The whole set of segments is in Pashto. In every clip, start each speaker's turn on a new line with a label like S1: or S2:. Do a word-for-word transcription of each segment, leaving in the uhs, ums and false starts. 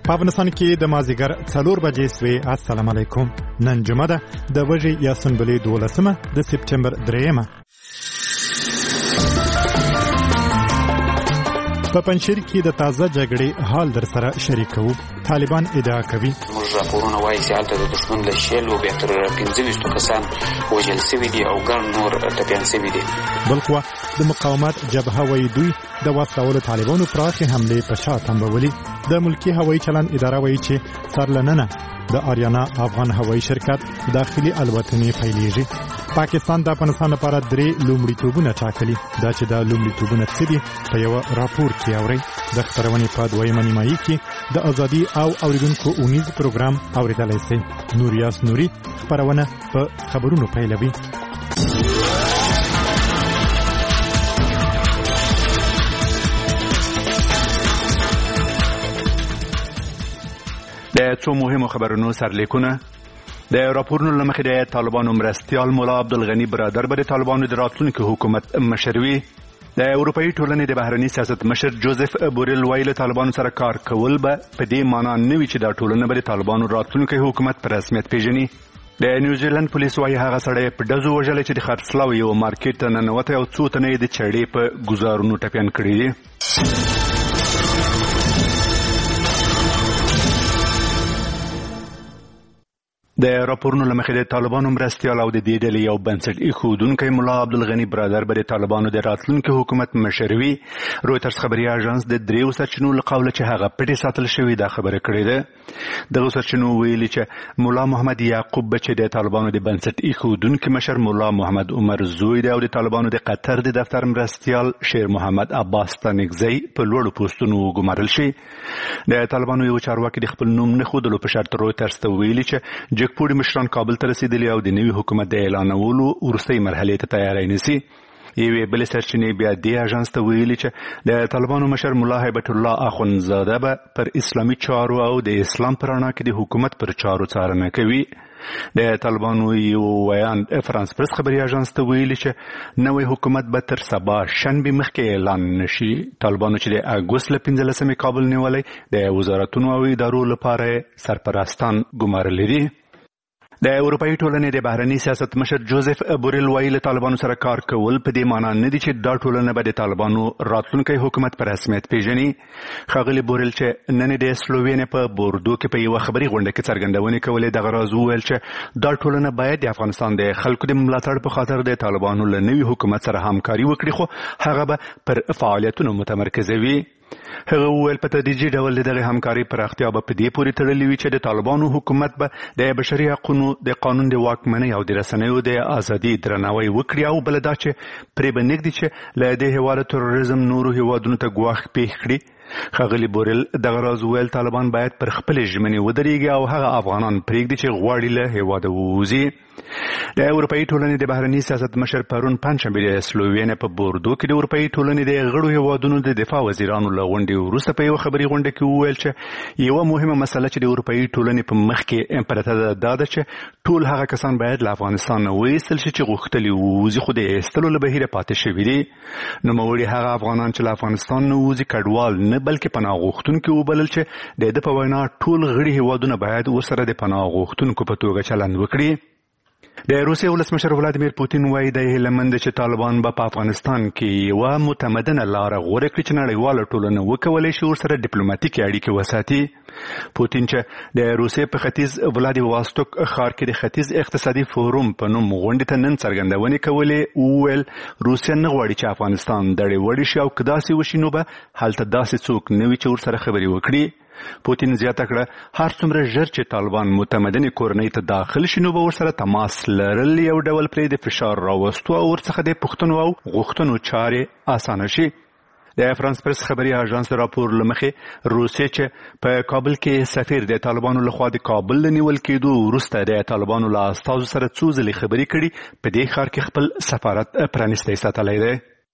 S1: په افغانستان کې د مازیګر څلور بجې سوې. السلام علیکم. نن جمعه ده د وژې یا سنبلې دولسمه د سپټمبر دریمه. په پنجشیر کې د تازه جګړې حال در سره شریکوو. طالبان ادعا کوي
S2: موږ راپورونه وایي چې هلته د دښمن له شل او بیا تر پنځه ویشتو کسان وژل سوي دي او ګڼ نور ټپیان سوي دي.
S1: بل خوا د مقاومت جبهه وایي دوی د واستولو طالبانو پراخې حملې په شا تمبولي. د ملکی هوایي چلند اداره وایي چې سرلننه د آریانا افغان هوایي شرکت داخلي الوتنې پیلېږي. پاکستان د افغانستان لپاره درې لومړیتوبونه ټاکلي. دا چې دا لومړیتوبونه څه دي په یو راپور کې اورئ. د خپرونې په دویمه نیمایي کې د ازادي او اوریدونکو اونیز پروګرام اوریدلای شئ. نوریاس نوري خپرونه په خبرونو پیلوي.
S3: د څو مهمو خبرونو سرلیکونه. د راپورونو له مخې د طالبانو مرستیال مولا عبدالغني برادر به د طالبانو د راتلونکي حکومت مشر وي. د اروپایي ټولنې د بهرني سیاست مشر جوزف بوریل وایي له طالبانو سره کار کول به په دې معنا نه وي چې دا ټولنه به د طالبانو راتلونکي حکومت په رسمیت پیژني. د نیوزیلند پولیس وایي هغه سړی په ډزو وژلی چې د خرڅلاو یو مارکیټ ته ننوتی او څو تنه یې د چړې په ګزارونو ټپیان کړي دي. د راپورونو له مخې د طالبانو مرستیال او د دې ډلې یو بنسټ ایښودونکی مولا عبدالغني برادر به د طالبانو د راتلونکي حکومت مشر وي. رویټرز خبري اژانس د دریو سرچینو له قوله چې هغه پټې ساتل شوي دا خبره کړې ده. دغه سرچینو ویلي چې مولا محمد یعقوب به چې د طالبانو د بنسټ ایښودونکي مشر مولا محمد عمر زوی دی او د طالبانو د قطر د دفتر مرستیال شیر محمد عباس ستانکزی په لوړو پوستونو وګمارل شي. د طالبانو یو چارواکي د خپل نوم نه ښودلو په شرط رویټرز ته ویلي چې پوری مشران کابل ته رسیدلی او د نوي حکومت د اعلانولو وروستۍ مرحلې ته تیاری نیسي. یوې بلې سرچینې بیا دې اژانس ته ویلي چې د طالبانو مشر ملا هیبت الله اخوندزاده به پر اسلامي چارو او د اسلام په رڼا کې د حکومت پر چارو څارنه کوي. د طالبانو یو ویان فرانس پرس خبري اژانس ته ویلي چې نوی حکومت به تر سبا شنبه مخکې اعلان نشي. طالبانو چې د اګوست له پنځلسمې کابل نیولی د وزارتونو او ادارو لپاره سرپرستان ګمارلي دي. د اروپایي ټولنې د بهرني سیاست مشر جوزف بوریل وایي له طالبانو سره کار کول په دې معنا نه دي چې دا ټولنه به د طالبانو راتلونکی حکومت په رسمیت پیژني. ښاغلي بوریل چې نن د سلووینیا په بوردو کې په یوه خبري غونډه کې څرګندونې کولې دغه راز وویل چې دا ټولنه باید د افغانستان د خلکو د ملاتړ په خاطر د طالبانو له نوي حکومت سره همکاري وکړي خو هغه به پر فعالیتونو متمرکزه وي. هغه وویل په تدریجي ډول دغه همکاري پراختیا به په دې پورې تړلې وي چې د طالبانو حکومت به د بشري حقوقو د قانون د واکمنۍ او د رسنیو د ازادي درناوی وکړي او بل دا چې پرې به نږدې چې له دې هیواده تروریزم نورو هیوادونو ته ګواښ پیښ کړي. ښاغلي بوریل دغه راز وویل طالبان باید پر خپلې ژمنې ودرېږي او هغه افغانان پرېږدي چې غواړي له هیواده ووځي. د اروپایي ټولنې د بهرني سیاست مشر پرون پنجشنبه د سلووینیا په بوردو کې د اروپایي ټولنې د غړو هیوادونو د دفاع وزیرانو له غونډې وروسته په یوه خبري غونډه کې وویل چې یوه مهمه مسله چې د اروپایي ټولنې په مخ کې پرته ده دا ده چې ټول هغه کسان باید له افغانستان نه وایستل شي چې غوښتلي ووځي خو د ایستلو له بهیره پاتې شوي دي. نوموړي هغه افغانان چې له افغانستان نه ووځي کډوال نه بلکې پناه غوښتونکي وبلل چې د ده په وینا ټول غړي هیوادونه باید ورسره د پناه غوښتونکو په توګه چلند وکړي. د روسیې ولسمشر ولادیمیر پوتین وایي د هیله مند چې طالبان به په افغانستان کې یوه متمدنه لاره غوره کړي چې نړیواله ټولنه وکولی شي ورسره ډیپلوماتیکې اړیکې وساتي. پوتین چې د روسیې په ختیځ ولادیواستوک ښار کې د ختیځ اقتصادي فورم په نوم غونډې ته نن څرګندونې کولې وویل روسیه نه غواړي چې افغانستان دړې وړې شي او که داسې وشي نو به هلته داسې څوک نه وي چې ورسره خبرې وکړي. پوتین زیاته کړه هر څومره ژر چې طالبان متمدنې کورنۍ ته داخل شي نو به ورسره تماس لرل یو ډول پرې د فشار راوستو او ورڅخه د پوښتنو او غوښتنو چارې اسانه شي. د فرانس پرس خبري اژانس راپور له مخې روسیې چې په کابل کې سفیر د طالبانو لخوا د کابل له نیول کېدو وروسته د طالبانو له استازو سره څو ځلې خبرې کړي په دې ښار کې خپل سفارت پرانیستی ساتلی دی.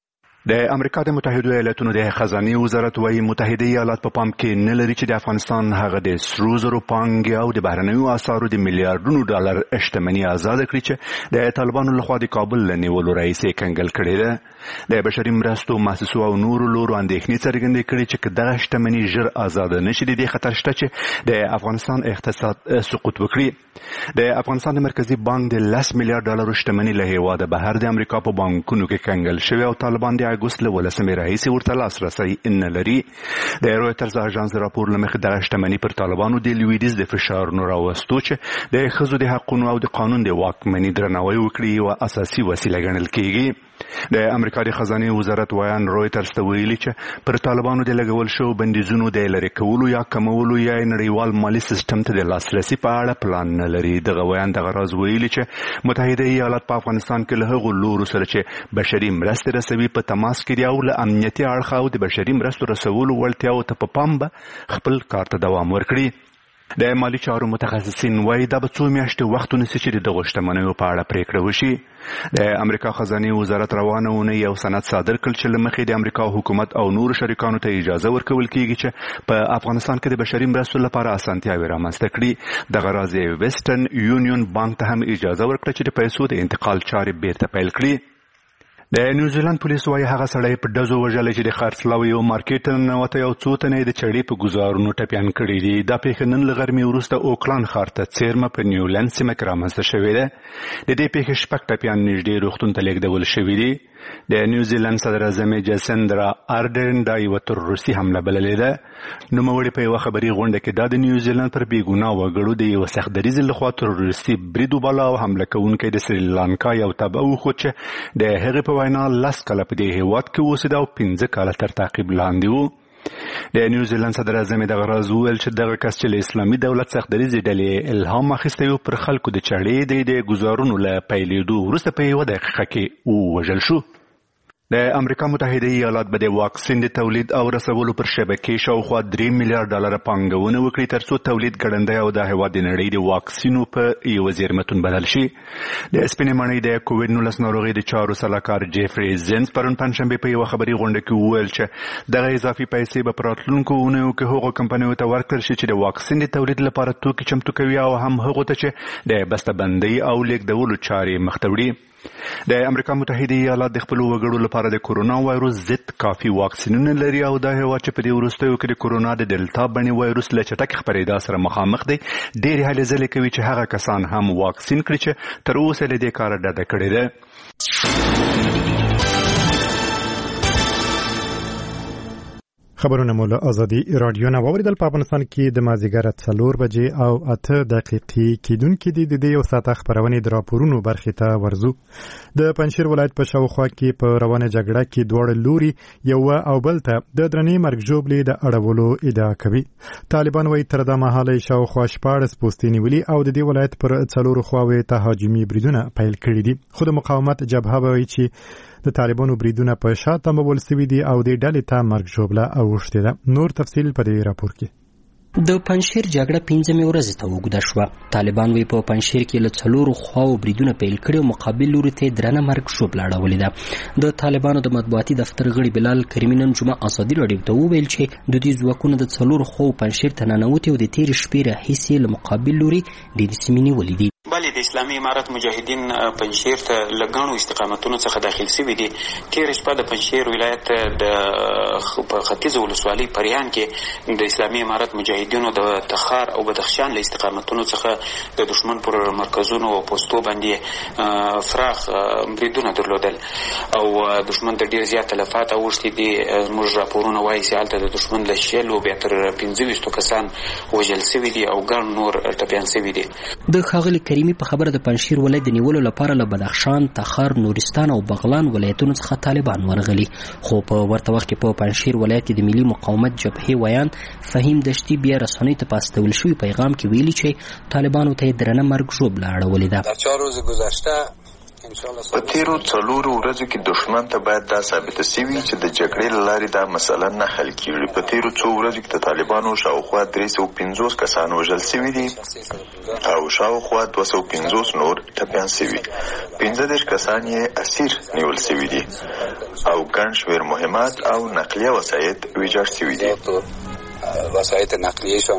S3: د امریکا د متحده ایالاتونو د خزانه وزارت وايي متحده ایالات په پام کې نه لري چې د افغانستان هغه د سرو زرو پانګې او د بهرنیو اسعارو د میلیارډونو ډالر شتمنۍ آزاد کړي چې د طالبانو لخوا د کابل له نیولو راهیسې کنګل کړې ده. د بشري مرستو مؤسسو او نورو لورو اندېښنې څرګندې کړې چې دغه شتمني ژر آزاد نشي د دې خطر شته چې د افغانستان اقتصاد سقوط وکړي. د افغانستان د مرکزی بانک د لس میلیارډ ډالر شتمني له هیواده بهر د امریکا په بانکونو کې کنګل شوی او طالبان د اګوست له ولسمې راهیسې ورته لاسرسی نه لري. د رویټرز اژانس راپور له مخې دغه شتمني پر طالبانو د لویدیځ د فشارونو راوستو چې د ښځو د حقونو او د قانون د واکمنۍ درناوی وکړي یوه اساسي وسیله ګڼل کېږي. د امریکا د خزانې وزارت ویان رویټرز ته ویلي چې پر طالبانو د لګول شو بندیزونو د لرې کولو یا کمولو یا نړیوال مالي سیستم ته د لاسرسي په اړه پلان نه لري. دغه ویان دغه راز ویلي چې متحده ایالات په افغانستان کې له هغو لورو سره چې بشري مرستې رسوي په تماس کې دي او له امنیتي اړخه او د بشري مرستو رسولو وړتیاو ته په پام به خپل کار ته دوام ورکړي. د مالی چارو متخصصین وایي دا به څو میاشتې وخت ونیسي چې د دغو شتمنیو په اړه پریکړه وشي. د امریکا خزانې وزارت روانه اونۍ یو سند صادر کړ چې له مخې د امریکا حکومت او نورو شریکانو ته اجازه ورکول کېږي چې په افغانستان کې د بشري مرستو لپاره اسانتیاوې رامنځته کړي. دغه راز ویسټرن یونیون بانک ته هم اجازه ورکړه چې د پیسو د انتقال چارې بیرته پیل کړي. د نیوزیلند پولیس وایي هغه سړی په ډزو وژلی چې د خرڅلاو یو مارکیټ ته ننوتی او څو تنه یې د چړې په ګزارونو ټپیان کړي دي. دا پیښه نن له غرمې وروسته اوکلند ښار ته څیرمه په نیولند سیمه کې رامنځته شوې ده. د دې پیښې شپږ ټپیان نږدې روغتون ته لیږدول شوي دي. د نیوزیلند صدراعظم جاسندرا آردرن دا یوه تروریستي حمله بللې ده. نوموړي په یوه خبري غونډه کې دا د نیوزیلند پر بېګناه وګړو د یوه سختدریځ لخوا تروریستي برید وباله او حمله کوونکی د سریلانکا یو تبعه وښود چې د هغې په وینا لس کاله په دې هېواد کې اوسېده او پنځه کاله تر تعقیب لاندې و. د نیوزیلند صدراعظم دغه راز وویل چې دغه کس چې له اسلامي دولت سختدریځې ډلې الهام اخیستی و پر خلکو د چړې د ګزارونو له پیلېدو وروسته په یوه دقیقه کې ووژل شو. د امریکا متحده ایالات به د واکسین د تولید او رسولو پر شبکې شاوخوا درې میلیارډ ډالره پانګونه وکړي ترڅو تولید ګړندی او د هېواد د نړۍ د واکسینو په یوه زیرمتون بدل شي. د سپینې ماڼۍ د کووډ نولس ناروغۍ د چارو سلاکار جیفري زینز پرون پنجشنبې په یوه خبري غونډه کې وویل چې دغه اضافي پیسې به په راتلونکو اونیو کې هغو کمپنیو ته ورکړل شي چې د واکسین د تولید لپاره توکي چمتو کوي او هم هغو ته چې د بستهبندۍ او لیږدولو چارې مخته وړي. د امریکا متحده ایالات د خپلو وګړو لپاره د کورونا وایروس ضد کافي واکسینونه لري او دا هېواد چې په دې وروستیو کې د کورونا د ډلتا بڼې وایروس له چټکې خپرېدا سره مخامخ دی ډېرې هلې ځلې کوي چې هغه کسان هم واکسین کړي چې تر اوسه له دې کاره ډډه کړې ده.
S1: خبرونه مو له ازادي رادیو نه واوریدل. په افغانستان کې د مازدیګر څلور بجې او اته دقیقې کېدونکې دي. د دې یو ساعته خپرونې د راپورونو برخې ته ورځو. د پنجشیر ولایت په شاوخوا کې په روانه جګړه کې دواړه لوري یو او بل ته د درنې مرګ ژوبلې د اړولو ادعا کوي. طالبان وايي تر دا مهاله شاوخوا شپاړس پوستې نیولي او د دې ولایت پر څلورو خواوې تهاجمي بریدونه پیل کړي دي. خو د مقاومت جبهه وایي چې د طالبانو بریدونه په شا تمول سوي دي او د ډلې ته مرګ ژوبله اوښتې ده. نور تفصیل په دې راپور کې.
S4: د پنجشیر جګړه پنځمې ورځې ته اوږده شوه. طالبان وایي په پنجشیر کې له څلورو خواو بریدونه پیل کړي او مقابل لوري ته درنه مرګ ژوبله اړولې ده. د طالبانو د مطبوعاتي دفتر غړي بلال کریمي نن جمعه ازادي راډیو ته وویل چې د دې ځواکونو د څلورو خواو پنجشیر ته ننوتي او د تېرې شپې راهیسې له مقابل لوري ډېرې سیمې نیولې دي.
S2: بلې د اسلامي امارت مجاهدین پنجشیر ته له ګڼو استقامتونو څخه داخل شوي دي. تېره شپه د پنجشیر ولایت د په ختیځه ولسوالۍ پریان کې د اسلامي امارت مجاهدینو د تخار او بدخشان له استقامتونو څخه د دشمن پر مرکزونو او پوستو باندې فراخ بریدونه درلودل او دشمن ته ډېر زیات تلفات اوښتي دي. زموږ راپورونه وایي چې هلته د دشمن له شلو بیا تر پنځه ویشتو کسان وژل سوي دي او ګڼ نور ټپیان سوي دي.
S4: د ښاغلي کریمي په خبره د پنجشیر ولایت د نیولو لپاره له بدخشان، تخار، نورستان او بغلان ولایتونو څخه طالبان ورغلي. خو په ورته وخت کې په پنجشیر ولایت کې د ملي مقاومت جبهې ویان فهیم دشتي بیا رسنیو ته په استول شوي پیغام کې ویلي چې طالبانو ته یې درنه مرګ ژوبله اړولې ده.
S5: در چهار روز گذشته په تیرو څلورو ورځو کې دښمن ته باید دا ثابته شوي چې د جګړې له لارې دا مسله نه حل کېږي. په تیرو څو ورځو کې د طالبانو شاوخوا درې سوه پنځوس کسان وژل شوي دي او شاوخوا دوه سوه پنځوس نور ټپیان شوي. پنځه دېرش کسان یې اسیر نیول شوي دي او ګڼ شمېر مهمات او نقلیه وسایط ویجاړ شوي دي.
S6: وسایط نقلیهشان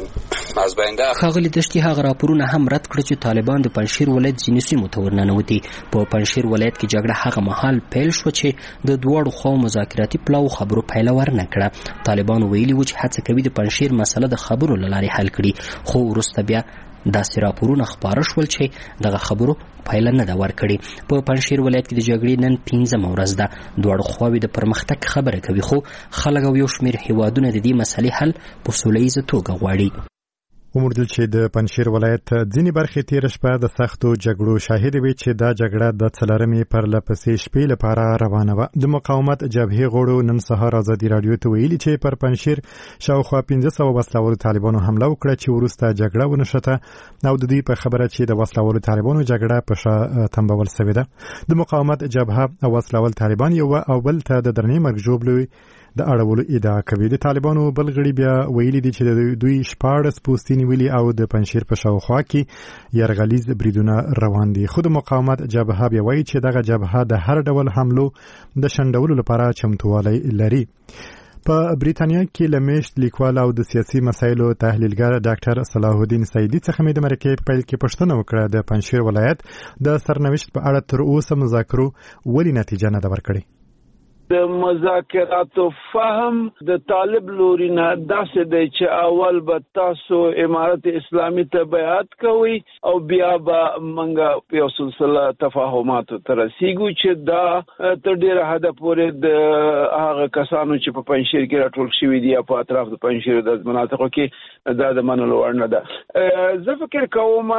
S6: مازباینده
S4: ښاغلي دشتي هغه راپورونه هم رد کړ چې طالبان د پنجشیر ولایت ځینې سیمو ته ورننوتي. په پنجشیر ولایت کې جګړه هغه مهال پیل شوه چې د دواړو خواو مذاکراتي پلاو خبرو پایله ورنه کړه. طالبانو ویلي و چې هڅه کوي د پنجشیر مسله د خبرو له لارې حل کړي، خو وروسته بیا داسې راپورونه خپاره شول چې دغه خبرو پایله نه ده ورکړې. په پنجشیر ولایت کې د جګړې نن پنځمه ورځ ده. دواړو خواوې د پرمختګ خبره کوي، خو خلک او یو شمېر هیوادونه د دې مسلې حل په سوله ییزه توګه غواړي.
S1: وموندل چې د پنجشیر ولایت ځینې برخې تېره شپه د سختو جګړو شاهد وي چې دا جګړه د څلورمې پرله پسې شپې لپاره روانه وه. د مقاومت جبهې غړو نن سهار ازادي راډیو ته ویلي چې پر پنجشیر شاوخوا پنځه سوه وسلوالو طالبانو حمله وکړه چې وروسته جګړه ونښته او د دوی په خبره چې د وسلوالو طالبانو جګړه په شا تنبول سوې ده. د مقاومت جبهه او وسلوال طالبان یو او بل ته د درنې مرګ ژوبلوي د اړولو ادعا کوي. د طالبانو بل غړي بیا ویلي دي چې دوی شپاړس پوستې نیولي او د پنجشیر په شاوخوا کې یرغلیز بریدونه روان دي. خو د مقاومت جبهه بیا وایي چې دغه جبهه د هر ډول حملو د شنډولو لپاره چمتووالی لري. په بریتانیا کې لمیشت لیکوال او د سیاسي مسایلو تحلیلګر ډاکټر صلاح الدین سعیدی څخه مې د مرکې په پیل کې پوښتنه وکړه د پنجشیر ولایت د سرنوشت په اړه تر اوسه مذاکرو ولې نتیجه نه ده ورکړې.
S7: د مذاکراتو فهم د طالب لوري نه داسې دی چې اول به تاسو امارت اسلامي ته بیعت کوئ او بیا به موږ یو سلسله تفاهماتو ته رسیږو چې دا تر ډېره حده پورې د هغه کسانو چې په پنجشیر کې راټول شوي دي یا په اطراف د پنجشیر د مناطقو کې دا د منلو وړ نه ده. زه فکر کوم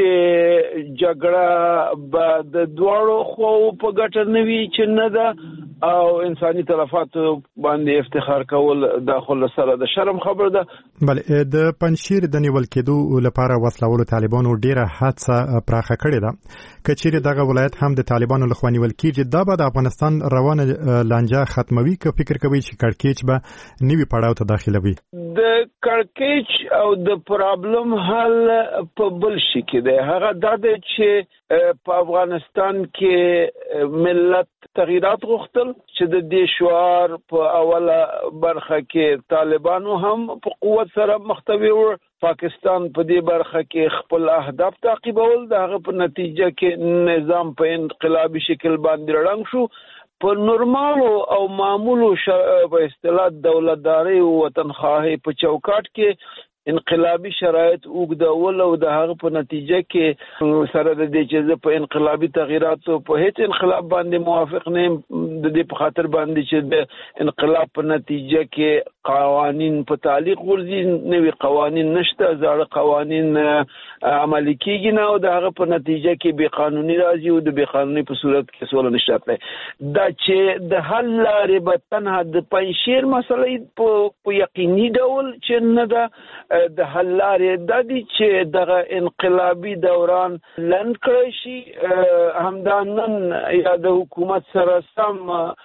S7: چې جګړه به د دواړو خواو په ګټه نه وي چې نه ده او انساني تلفات باندې افتخار کول داخل سره د شرم خبر ده.
S1: بله د پنجشیر د نیول کېدو لپاره وسلوالو طالبانو ډیره هڅه پراخه کړې ده. کچېرې دغه ولایت هم د طالبانو لخوا نیول کېږي، دا به د افغانستان روانه لانجه ختموي که فکر کوي چې کړکېچ به نوي پړاو ته داخلوي؟
S7: د کړکېچ او د پرابلم حل په بل شي کې دی. هغه دا دی چې په افغانستان کې ملت تغییرات غوښتل چې د دې شعار په اوله برخه کې طالبانو هم په قوت سره مختوي و. پاکستان په دې برخه کې خپل اهداف تعقیبول، د هغه په نتیجه کې نظام په انقلابي شکل باندې رنګ شو. په نورمالو او معمولو په اصطلاح دولتداري او وطنخواهي په چوکاټ کې انقلابي شرایط اوږدول او د هغه په نتیجه کې سره د دې چې په انقلابي تغییراتو په هیڅ انقلاب باندې موافق نه د دې په خاطر باندې چې د انقلاب په نتیجه کې قوانین په تعلیق ورځي، نوي قوانین نشته، زاړه قوانین عملي کیږي نه او د هغه په نتیجه کې بې قانوني راځي او د بې قانوني په صورت کې سوله نشته. دا چې د حل لارې به تنها د پنجشیر مسلې په یقیني ډول چې نه ده د حل لارې دا دي چې دغه انقلابي دوران لنډ کړی شي. همدا نن یا د حکومت سره سم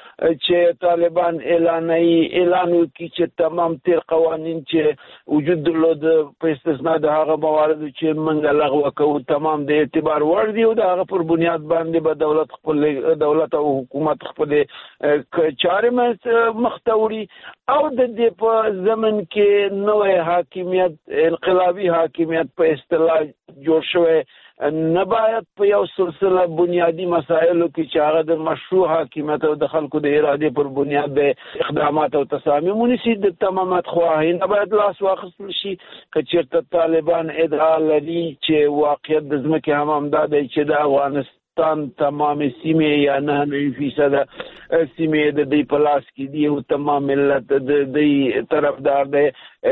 S7: چې طالبان اعلانوي اعلان وکړي چې تمام تیر قوانین چې وجود درلود په استثنا د هغه مواردو چې موږ لغوه کوو تمام د اعتبار وړ دي او د هغه پر بنیاد باندې به دولت خپل دولت او حکومت خپل چارې مخ ته وړي او د دې په زمن کې نوې حاکمیت انقلابی حاکمیت په اصطلاح جوړ شوی نه باید په یو سلسله بنیادی مسایلو کې چې هغه د مشروع حاکمیت او د خلکو د ارادې پر بنیاد د اقدامات او تصامیم ونیسي. د تمامات خواهی نه باید لاس واخیستل شي. که چېرته طالبان ادعا لري چې واقعیت د ځمکې هم همدا دی چې د افغانستان تمام سیمې یا نه نوي فیصده سیمې د دوی په لاس کې دي او تمام ملت د دوی طرفدار دی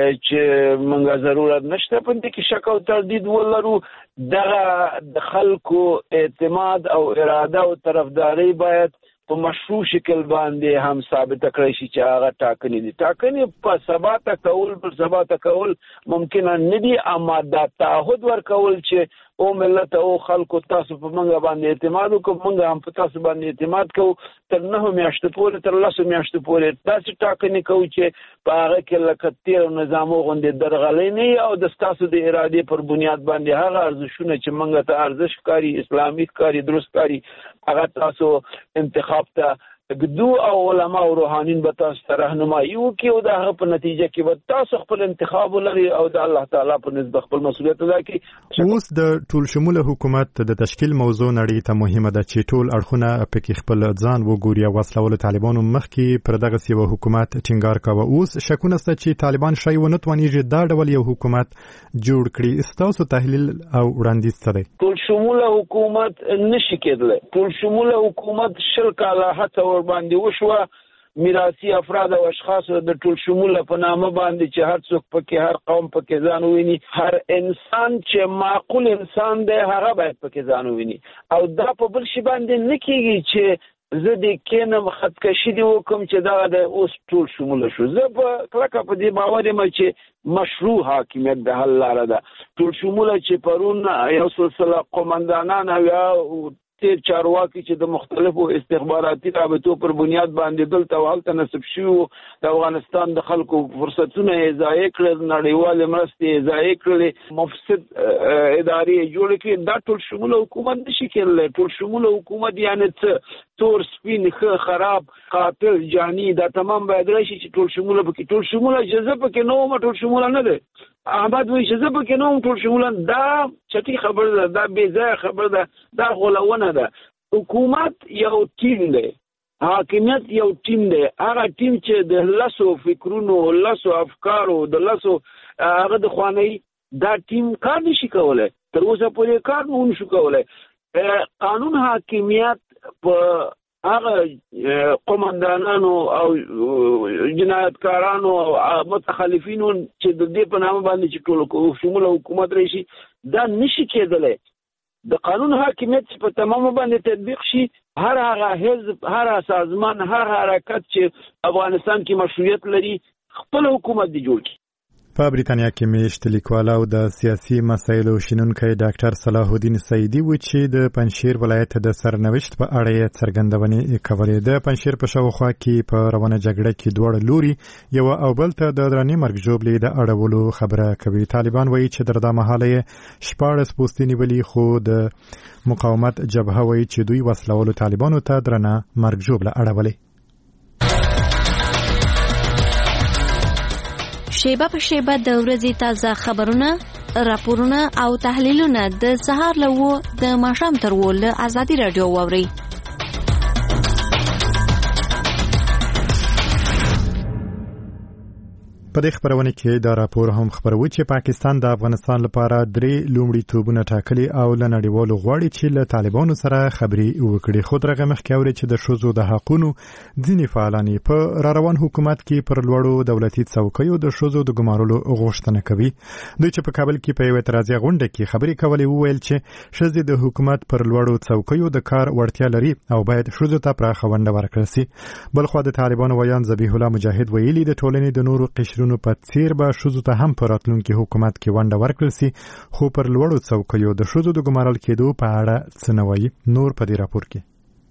S7: چې موږ ضرورت نشته په دې کې شک او تردید ولرو. دغه د خلکو اعتماد او اراده او طرفداري باید په مشروع شکل باندې هم ثابت کړی شي چې هغه ټاکنې دي. ټاکنې په ثبات کول پر ثبات کول ممکن نه دي، اما دا تعهد ورکول چې او ملت او خلکو تاسو په موږ باندې اعتماد وکړو، موږ هم په تاسو باندې اعتماد کوو، تر نه میاشتې پورې تر لسو میاشتې پورې تاسو ټاکنې کوو چې په هغه کې لکه تیر نظامو غوندې درغلۍ نه او د ستاسو د ارادې پر بنیاد باندې هغه ارزښتونه چې موږ ته ارزښت ښکاري، اسلامي ښکاري، درست ښکاري، هغه تاسو انتخاب ته ګدو او علما او روحانین به تاسو ته راهنمایي وکړي او د هغه په نتیجه کې به تاسو خپل انتخاب ولرئ او د الله تعالی په نسبت خپل مسؤلیت ادا کړئ.
S1: اوس د ټول شموله حکومت د تشکیل موضوع نړۍ ته مهمه ده چې ټول اړخونه پکې خپل ځان وګوري او وسلول طالبانو مخکې پر دغه سیو حکومت ټینګار کاوه. اوس شکونه ست چې طالبان شای ونه توانیږي دا ډول یو حکومت جوړ کړي. ستاسو تحلیل او وړاندیز څه دی؟
S7: ټول شموله حکومت نشي کېدلی. ټول شموله حکومت شل کاله هڅه ور باندې وشوه. میراثي افراد او اشخاص د ټول شموله په نامه باندې چې هر څوک پکې هر قوم پکې ځان وویني، هر انسان چې معقول انسان دی هغه باید پکې ځان وویني او دا په بل شي باندې نه کېږي چې زه د کینم خودکشي دی وکم چې دا د اوس ټول شموله شو. زه په کلکه په دې باور یم چې مشروع حاکمیت د حل لاره ده. ټول شموله چې پرون یو سلسله قومندانان او یا تیر چارواکي چې د مختلفو استخباراتي رابطو پر بنیاد باندې دلته هلته نصب شوي د افغانستان د خلکو فرصتونه یې ضایع کړل، نړیوالې مرستې یې ضایع کړلې، مفسد ادارې یې جوړې کړې. دا ټول شموله حکومت نشي کېدلی. ټول شموله حکومت یعنې څه تور سپین ښه خراب قاتل جاني دا تمام باید راشي چې ټول شموله پکې ټول شموله چې زه پکې نه وم ټول شموله نه دی. احمد وایي چې زه پکې نه وم ټول شموله، دا چټي خبره ده، دا بې ځایه خبره ده، دا غولونه ده. حکومت یو ټیم دی، حاکمیت یو ټیم دی. هغه ټیم چې د لسو فکرونو لسو افکارو د لسو هغه د خوانۍ دا ټیم کار نشي کولی. تر اوسه پورې کار نه نشو کولی. قانون حاکمیت په هغه قومندانانو او جنایتکارانو او متخلفینو چې د دې په نامه باندې چې ټول شموله حکومت راشي دا نشي کېدلی. د قانون حاکمیت په تمامه باندې تطبیق شي، هر هغه حزب هر هغه سازمان هر حرکت چې افغانستان کې مشروعیت لري خپل حکومت دی جوړ کړي.
S1: په بریتانیا کې میشت لیکوال او د سیاسي مسایلو شنونکی ډاکټر صلاح الدین سعیدي و چې د پنجشیر ولایت د سرنوشت په اړه یې څرګندونې کولې. د پنجشیر په شاوخوا کې په روانه جګړه کې دواړه لوري یو او بل ته د درنې مرګ ژوبلې د اړولو خبره کوي. طالبان وایي چې تر دا مهاله یې شپاړس پوستې نیولي، خو د مقاومت جبهه وایي چې دوی وسلولو طالبانو ته درنه مرګ ژوبله اړولې.
S6: شیبه په شیبه د ورځې تازه خبرونه، راپورونه او تحلیلونه د سهار له وو د ماښام تر وو له ازادي راډیو واورئ.
S1: په دې خبرونه کې دا راپور هم خبروي چې پاکستان د افغانستان لپاره درې لومړیتوبونه ټاکلي او له نړیوالو غواړي چې له طالبانو سره خبرې وکړي. خو درغه مخکې اوري چې د ښځو د حقونو ځینې فعالان په را روان حکومت کې پر لوړو دولتي څوکیو د ښځو د ګمارلو غوښتنه کوي. دوی چې په کابل کې په یو اعتراضي غونډه کې خبرې کولې وویل چې ښځې د حکومت پر لوړو څوکیو د کار وړتیا لري او باید ښځو ته پراخه ونډه ورکړل شي. بلخوا د طالبانو ویان ذبیح الله مجاهد ویلي د ټولنې د نورو قشر نو په څیر به ښځو ته هم په راتلونکي حکومت کې ونډه ورکړل شي، خو پر لوړو څوکیو د ښځو د ګمارل کېدو په اړه څه نه وایي. نور په دې راپور کې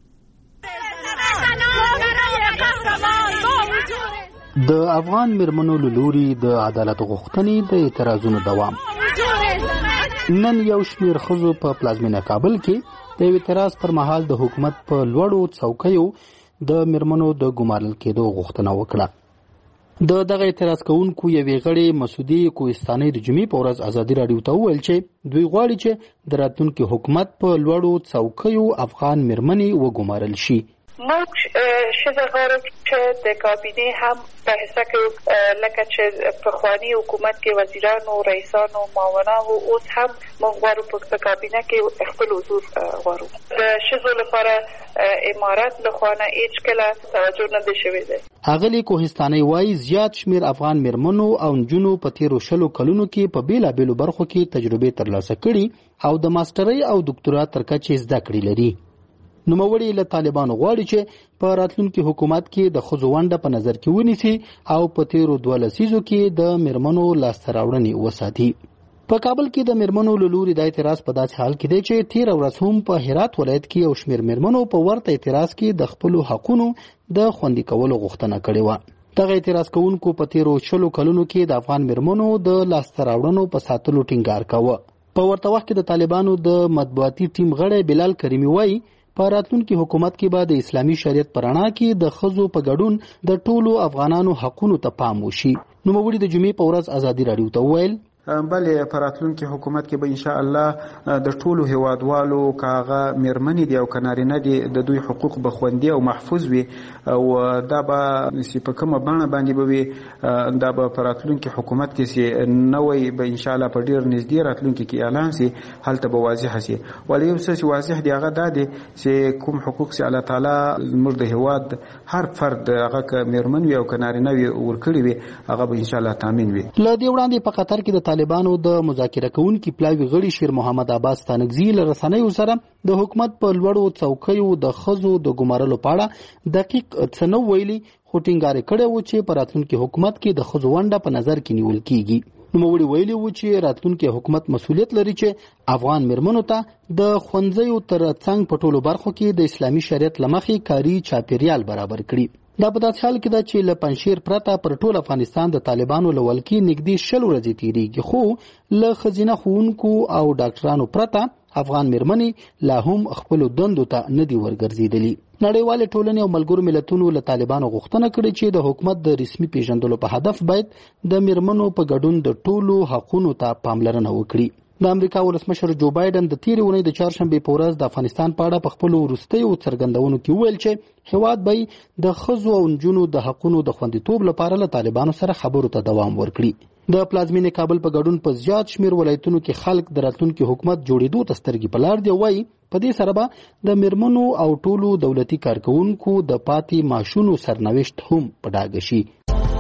S8: د افغان میرمنو له لوري د عدالت غوښتنې د اعتراضونو دوام. نن یو شمېر ښځو په پلازمینه کابل کې د اعتراض پر مهال د حکومت په لوړو څوکیو د میرمنو د ګمارل کېدو غوښتنه وکړه. د دغه اعتراض کوونکو یوې غړې مسعودي کوهستانۍ د جمعې په ورځ ازادي راډیو ته وویل چې دوی غواړي چې د راتلونکي حکومت په لوړو څوکیو افغان میرمنې وګمارل شي.
S9: موږ ښځه غواړو چې د کابینې هم په حصه کې لکه چې پخواني حکومت کې وزیرانو، رئیسانو، معاونانو، اوس هم موږ غواړو په کابینه کې خپل حضور غواړو. د ښځو لپاره امارات له خوا نه هیڅ کله توجه نه دی شوې ده.
S8: اغلی کوهستانۍ وایي زیات شمیر افغان میرمنو او نجونو په تیرو شلو کلونو کې په بیلابیلو برخو کې تجربې ترلاسه کړي او د ماسترۍ او دکتورا تر کچې زده کړې لري. نوموړي له طالبانو غواړي چې په راتلونکي حکومت کې د ښځو ونډه په نظر کې ونیسي او په تیرو دوه لسیزو کې د میرمنو لاسته راوړنې وساتي. په کابل کې د میرمنو له لوري د اعتراض په داسې حال کې دی چې تیر ورځ هم په هرات ولایت کې یو شمېر میرمنو په ورته اعتراض کې د خپلو حقونو د خوندي کولو غوښتنه کړې وه. دغه اعتراض کوونکو په تیرو شلو کلونو کې د افغان میرمنو د لاسته راوړنو په ساتلو ټینګار کاوه. په ورته وخت کې د طالبانو د مطبوعاتي ټیم غړی بلال کریمي وایي په راتلونکي حکومت کې به د اسلامي شریعت په رڼا کې د ښځو په ګډون د ټولو افغانانو حقونو ته پام وشي. نوموړي د جمعې په ورځ ازادي راډیو ته وویل
S10: بلې په راتلونکي حکومت کې به ان شاء الله د ټولو هیوادوالو کاغه میرمنې دي او کنارینه دي د دوی حقوق به خوندي او محفوظ وي او دا به په کومه بڼه باندې به وي دا به په راتلونکي حکومت کې سي نوې به ان شاء الله په ډیر نږدې راتلونکي کې اعلان سي هلته به واضح سي. ولې یو څه واضح دی هغه دا دی چې کوم حقوق سي الله تعالی زموږ د هیواد هر فرد هغه میرمن وي او کنارینه وي ورکړي وي هغه به ان شاء الله تامین وي.
S8: له دې وړاندې په قطر کې د طالبانو د مذاکره کوونکي پلاوي غړي شیر محمد عباس تانګزي له رسنیو سره د حکومت په لوړو څوکیو د ښځو د ګمارلو په اړه دقیق څه نه ویلي، خو ټینګار کړی و چې په راتلونکي حکومت کې د ښځو ونډه په نظر کې نیول کیږي. نوموړي ویلي و چې راتلونکي حکومت مسؤلیت لري چې افغان میرمنو ته د ښوونځیو تر څنګ په ټولو برخو کې د اسلامي شریعت له مخې کاري چاپیریال برابر کړي. دا په داسې حال کې ده چې له پنجشیر پرته پر ټول افغانستان د طالبانو له ولکې نږدې شل ورځې تیریږي، خو له ښځینه ښوونکو او ډاکټرانو پرته افغان میرمنې لا هم خپلو دندو ته نه دي ورګرځېدلي. نړیوالې ټولنې او ملګرو ملتونو له طالبانو غوښتنه کړې چې د حکومت د رسمي پیژندلو په هدف باید د میرمنو په ګډون د ټولو حقونو ته پاملرنه وکړي. د امریکا ولسمشر جو بایدن د تیرې اونۍ د چهارشنبې په ورځ د افغانستان په اړه په خپلو وروستیو څرګندونو کې وویل چې هیواد به د ښځو او نجونو د حقونو د خوندیتوب لپاره له طالبانو سره خبرو ته دوام ورکړي. د پلازمینې کابل په ګډون په زیات شمیر ولایتونو کې خلک د راتلونکي حکومت جوړېدو ته سترګې په لار دي. وایي په دې سره به د میرمنو او ټولو دولتي کارکوونکو د پاتې معاشونو سرنوشت هم په ډاګه شي.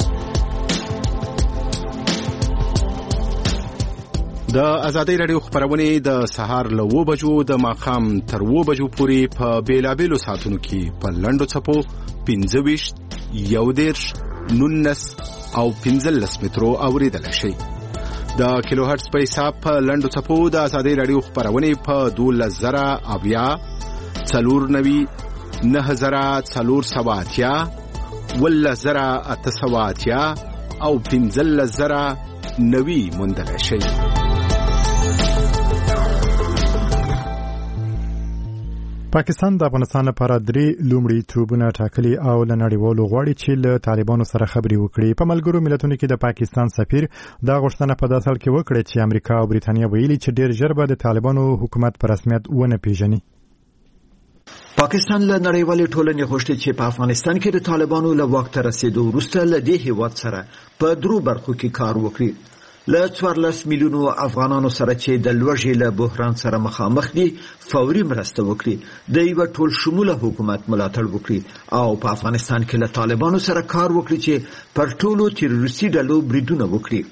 S11: د ازادۍ راډیو خبرونه د سهار له اوه بجو د ماښام تر اوه بجو پورې په بیلابیلو ساعتونو کې په لنډو څپو پنځه ویشت، یو دېرش، نولس او پنځلس مترو اورېدلی شئ. د کیلو هرټز په حساب په لنډو څپو د ازادۍ راډیو خبرونه په دولس زره اویا، څلور نوي، نهه زره څلور سوه اتیا، اوولس زره اته سوه اتیا او پنځلس زره نوي موندلی شئ.
S1: پاکستان د افغانستان لپاره درې لومړیتوبونه ټاکلي او له نړیوالو غواړي چې له طالبانو سره خبرې وکړي. په ملګرو ملتونو کې د پاکستان سفیر دا غوښتنه په داسې حال کې وکړه چې امریکا او بریتانیا ویلي چې ډېر ژر به د طالبانو حکومت په رسمیت ونه پیژني.
S12: پاکستان له نړیوالې ټولنې غوښتي چې په افغانستان کې د طالبانو له واک ته رسیدو وروسته له دې هیواد سره په درو برخو کې کار وکړي. له څوارلس میلیونو افغانانو سره چې د لوږې له بحران سره مخامخ دي فوري مرسته وکړي، د یوه ټول شموله حکومت ملاتړ وکړي او په افغانستان کې له طالبانو سره کار وکړي چې پر ټولو تروریستي ډلو بریدونه وکړي.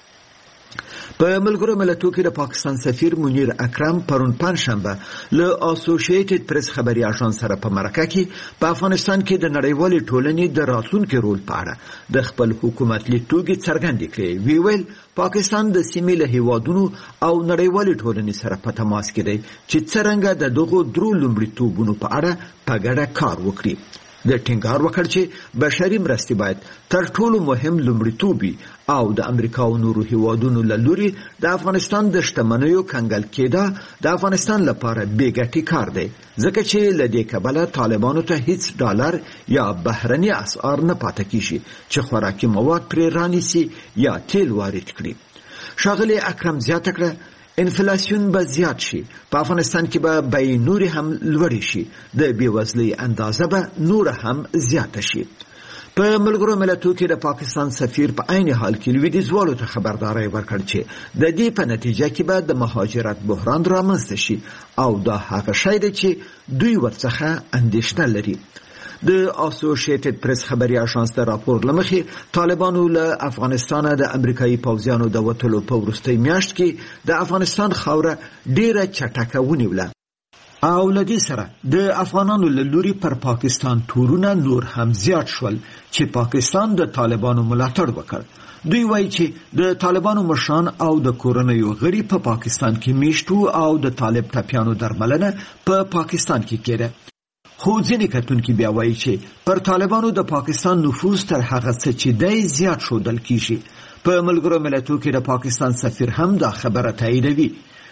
S12: په ملګرو ملتونو کې د پاکستان سفیر منیر اکرم پرون پنجشنبه له اسوسییټډ پریس خبري اژانس سره په مرکه کې په افغانستان کې د نړیوالې ټولنې د راتلونکي رول په اړه د خپل حکومت لیدلوري څرګندې کړې. وی ویل پاکستان د سیمې له هیوادونو او نړیوالې ټولنې سره په تماس کې دی چې څرنګه د دغو درو لومړیتوبونو په اړه په ګډه کار وکړي. د ټینګار وکړ چې بشري مرستې باید تر ټولو مهم لومړیتوب وي او د امریکا او نورو هیوادونو له لوري د افغانستان د شتمنیو کنګل کېدا د افغانستان لپاره بې ګټې کار دی، ځکه چې له دې کبله طالبانو ته هیڅ ډالر یا بهرني اسعار نه پاتې کیږي چې خوراکي مواد پرې رانیسي یا تیل وارد کړي. ښاغلي اکرم زیاته کړه انفلاسیون به زیات شي، په افغانستان کې به بیې نورې هم لوړې شي، د بېوزلۍ اندازه به نوره هم زیاته شي. په ملګرو ملتونو کې د پاکستان سفیر په عین حال کې لویدیځوالو ته خبرداری ورکړ چې د دې په نتیجه کې به د مهاجرت بحران رامنځته شي او دا هغه شی دی چې دوی ورڅخه اندېښنه لري. د اسوسییټډ پریس خبري اژانس د راپور لمخې طالبانو له افغانستان د امریکایي پوځیانو د وټلو په وروستۍ میاشت کې د افغانستان خاوره ډیره چټکه ونیوله او له دې سره د افغانانو له لوري پر پاکستان تورونه نور هم زیات شول چې پاکستان د طالبانو ملاتړ وکړ. دوی وایي چې د طالبانو مشران او د کورنیو غړي په پاکستان کې میشتو او د طالب ټپیانو درملنه په پاکستان کې کېده. خو ځینې کتونکي بیا وایي چې پر طالبانو د پاکستان نفوذ تر هغه څه چې دی زیات ښودل کیږي. په ملګرو ملتونو کې د پاکستان سفیر هم دا خبره تاییدوي.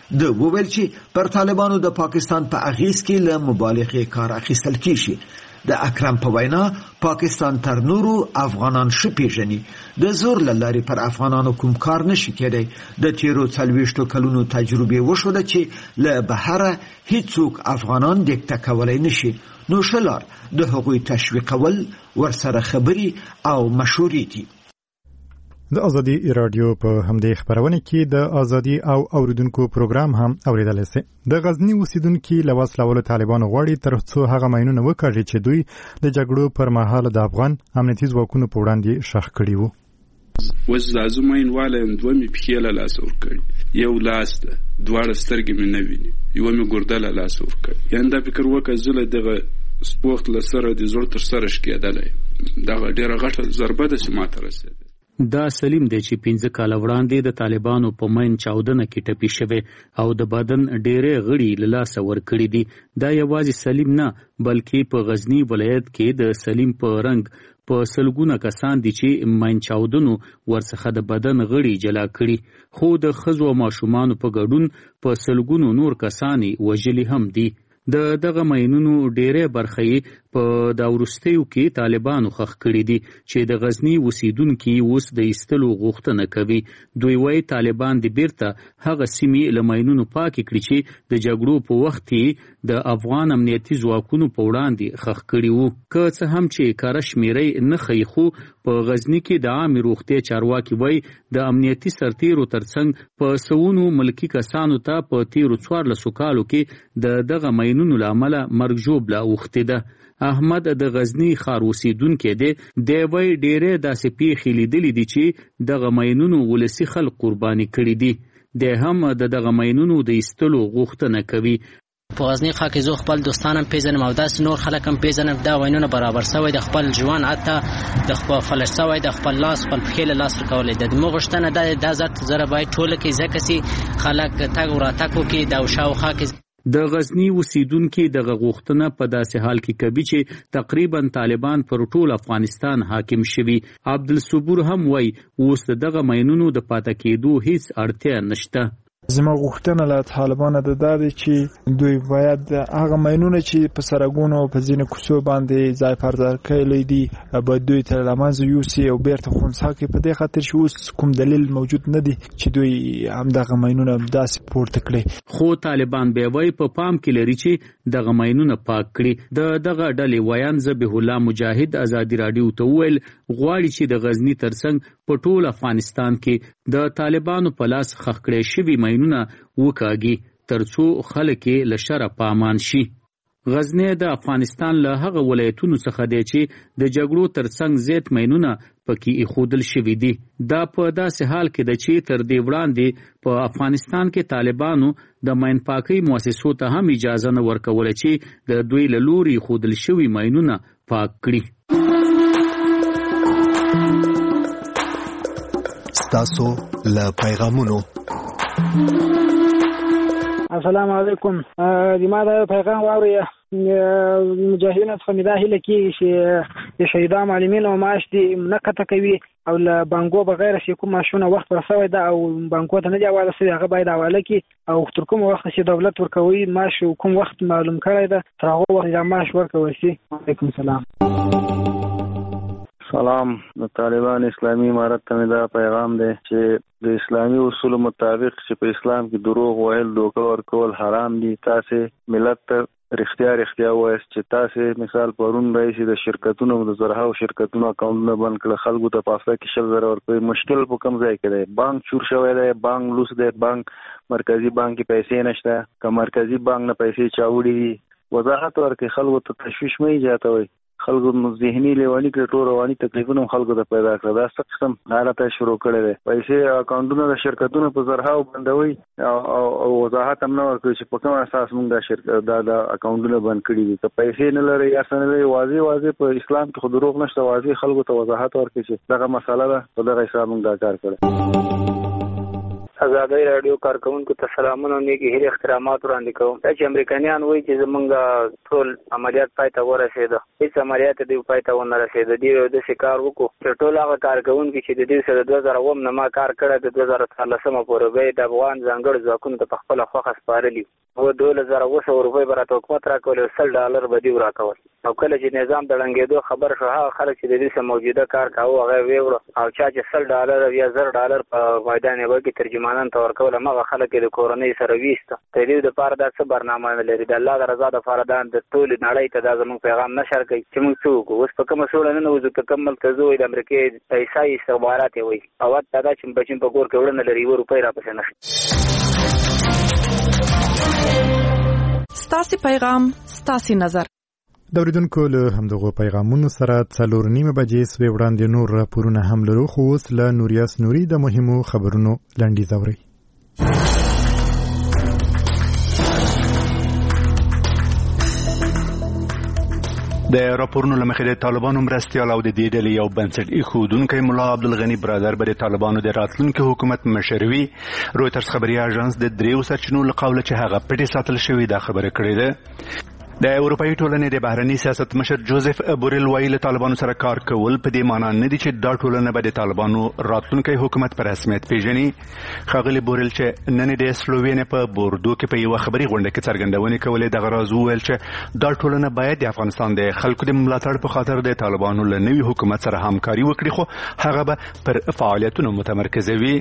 S12: د وویل چې پر طالبانو د پاکستان په اغیز کې له مبالغې کار اخیستل کیږي. د اکرم په وینا پاکستان تر نورو افغانان ښه پیژني. د زور له لارې پر افغانانو کوم کار نشي کېدی. د تیرو څلوېښتو کلونو تجربې وښوده چې له بهره هیڅوک افغانان دیکته کولی نشي. نو ښه لار د هغوی تشویقول، ورسره خبرې او مشورې دي.
S1: د ازادي رادیو په همدې خبرونه کې د ازادي او اوریدونکو پروګرام هم اوریدل شي. د غزنی اوسیدونکو له وسلوالو طالبانو غواړي ترڅو هغه ماینونه وکړي چې دوی د جګړو پر مهال د افغان امنیتي ځواکونو په وړاندې شخ کړي وو.
S13: وز زازمین والا دوه می پخیله لاس ور کړي، یو لاس ده، دواړه سترګې مې نه ویني، یو می ګردل لاس ور کړي. یان دا فکر وکړ زله دغه سپورت لسره د زړه تر سره شکېدلې، دا ډیره غټه ضربه ده چې ماته رسېده.
S14: دا سلیم دی چې پنځه کاله وړاندې د طالبانو په مین چاودنه کې ټپي شوی او د بدن ډېرې غړي له لاسه ورکړي دي. دا یوازې سلیم نه بلکې په غزنی ولایت کې د سلیم په رنګ په سلګونه کسان دي چې مین چاودنو ورڅخه د بدن غړي جلا کړي، خو د ښځو او ماشومانو په ګډون په سلګونو نور کسان وژلي هم دي. د دغه ماینونو ډېرې برخې په دا وروستیو کې طالبانو خخ کړي دي چې د غزنی اوسیدونکي اوس د ایستلو غوښتنه کوي. دوی وایي طالبان د بیرته هغه سیمې له ماینونو پاکې کړي چې د جګړو په وخت کې د افغان امنیتي ځواکونو په وړاندې خخ کړي وو. که څه هم چې کاره شمیرې نه ښیي، خو په غزنی کې د عامې روغتیا چارواکي وایي د امنیتي سرتیرو ترڅنګ په سوونو ملکي کسانو ته په تیرو څوارلسو کالو کې د دغه ماینونو له امله مرګ ژوبله اوښتې ده. احمد د غزنی ښار اوسیدونکی دی. دی وایي ډېرې داسې پیښې لیدلې دي چې دغه ماینونو ولسي خلک قرباني کړي دي. دی هم د دغه ماینونو د ایستلو غوښتنه کوي.
S15: په غزنی ښار کې زه خپل دوستان هم پیژنم او داسې نور خلک هم پیژنم. دا وینونه برابر سوی د خپل ژوند، حتی د خپل فلش سوی د خپل لاس خپل پښې له لاسه کولی. د دمو غوښتنه دا دا ذات زره باید ټوله کې ځکه چې خلک تګ او راتګ وکړي د شاوخوا کې.
S14: د غزنی اوسیدونکي دغه غوښتنه په داسې حال کې کوي چې تقریبا طالبان پر ټول افغانستان حاکم شوي. عبدالصبور هم وایي اوس دغه ماینونو د پاتې کېدو هیڅ اړتیا نشته.
S16: زما غوښتنه له طالبانو د دا دی چې دوی باید هغه ماینونه چې په سرګونو په ځینې کوڅو باندې ځای پر ځای کړي دي باید دوی ته له منځه یوسي او بیرته خنثی کړي، په دې خاطر چې اوس کوم دلیل موجود نه دی چې دوی همدغه ماینونه داسې پورته کړي.
S14: خو طالبان بیا وایي په پام کې لري چې دغه ماینونه پاک کړي. د دغه ډلې ویان ذبیح الله مجاهد ازادي راډیو ته وویل غواړي چې د غزنی ترڅنګ په ټول افغانستان کې د طالبانو په لاس خښ کړي شوي ماینونه وکاږي ترڅو خلک له شره په امان شي. غزنی د افغانستان له هغه ولایتونو څخه دی چې د جګړو ترڅنګ زیات ماینونه پکې ایښودل شوي دي. دا په داسې حال کې ده چې تر دې وړاندې په افغانستان کې طالبانو د ماین پاکۍ مؤسسو ته هم اجازه نه ورکوله چې د دوی له لوري ایښودل شوي ماینونه پاک کړي.
S17: ستاسو له پیغامونو.
S18: السلام علیکم. زما دا پیغام واورئ. مجاهدینو څخه مې دا هیله کېږي چې د شهیدانو معلمینو معاش دې نه قطع کوي او له بانکو بغیر چې کوم معاشونه وخت ورسوی ده او بانکو ته نه دي حواله شوي هغه باید حواله کړي او تر کومه وخته چې دولت ورکوي معاش کوم وخت معلوم کړی ده تر هغه وخت معاش ورکولی شي. وعلیکم السلام.
S19: سلام. د طالبان اسلامي امارت ته مې دا پیغام دی چې د اسلامي اصولو مطابق چې په اسلام کې دروغ ویل، دوکه ورکول حرام دي. تاسې ملت ته رښتیا رښتیا وایاست چې تاسې مثال پرون رئیس د شرکتونو د زرهاو شرکتونو اکاونټونه بند کړل، خلکو ته په هفته کې شل زره ورکوي. مشکل په کوم ځای کې دی؟ بانک چور شوی دی، بانک لوس دی، بانک مرکزي بانک کې پیسې نشته. که مرکزي بانک نه پیسې چاوړي دي وضاحت ورکړي، خلکو ته تشویش مه ایجادوئ. خلکو ذهني لیواني کړي، ټول رواني تکلیفونه خلکو ته پیدا کړه. دا څه قسم حالت شروع کړی دی؟ پیسې اکاونټونه د شرکتونو په زرهاو بندوي او وضاحت هم نه ورکوي چې په کوم اساس موږ دا شرکت دا د اکاونټونه بند کړي دي. که پیسې نه لري یا څه نه لري، واضح واضح په اسلام کې خو دروغ نشته، واضح خلکو ته وضاحت ورکړي چې دغه مسله ده، په دغه حساب موږ دا کار کړی.
S20: آزادۍ رادیو کارکونکو ته سلامونه او نیک هیلې احترامات وړاندې کوم. دا چې امریکایان وایي چې زمونږ ټول عملیات پای ته ورسېده، هیڅ عملیات دوی پای ته ونه رسېده. دوی یو داسې کار وکړو چې ټول هغه کارکونکي چې د دوی سره دوه زره اووم نه ما کار کړی د دوه زره څوارلسمه پورې به یې د افغان ځانګړو ځواکونو ته په خپله خوښه سپارلي و. دولس زره اوه سوه روپۍ به راته حکومت راکول او سل ډالر به دوی راکول. او کله چې نظام د ړنګېدو خبر شو، هغه خلک چې د دوی سره موجوده کار کاوه هغه یې ویوړه، او چا چې سل ډالر یا زر ډالر په میدان یوه کې ترجمانان ته ورکول، همغه خلک یې د کورنۍ سره ویسته. د دوی دپاره دا څه برنامه نه لري. د الله د رضا دپاره دا د ټولې نړۍ ته دا زموږ پیغام نشر کوي چې موږ څه وکړو. اوس په کومه سوړه ننوځو، که کوم ملک ته ځو د امریکې عیسایي استخبارات یې وایي، او حتی دا چې بچیم په کور کې وړه نه لري، یوه روپۍ راپسې نشته.
S21: ستاسې پیغام ستاسې نظر.
S1: د اوریدونکو له همدغو پیغامونو سره څلور نیمه بجې سوې وړاندې نور راپورونه هم لرو، خو اوس له نوریاس نوري د مهمو خبرونو لنډیز اورئ.
S3: د راپورونو له مخې د طالبانو مرستیال او د دې ډلې یو بنسټ ایښودونکی ملا عبدالغني برادر به د طالبانو د راتلونکي حکومت مشر وي. رویټرز خبري اژانس د دریو سرچینو له قوله چې هغه پټې ساتل شوې دا خبره کړې ده. د اروپایي ټولنې د بهرني سیاست مشر جوزف بوریل وایي له طالبانو سره کار کول په دې معنا نه دي چې دا ټولنه به د طالبانو راتلونکی حکومت په رسمیت پیژني. ښاغلي بوریل چې نن د سلووینیا په بوردو کې په یوه خبري غونډه کې څرګندونې کولې دغه راز وویل چې دا ټولنه باید د افغانستان د خلکو د ملاتړ په خاطر د طالبانو له نوي حکومت سره همکاري وکړي، خو هغه به پر فعالیتونو متمرکزه وي.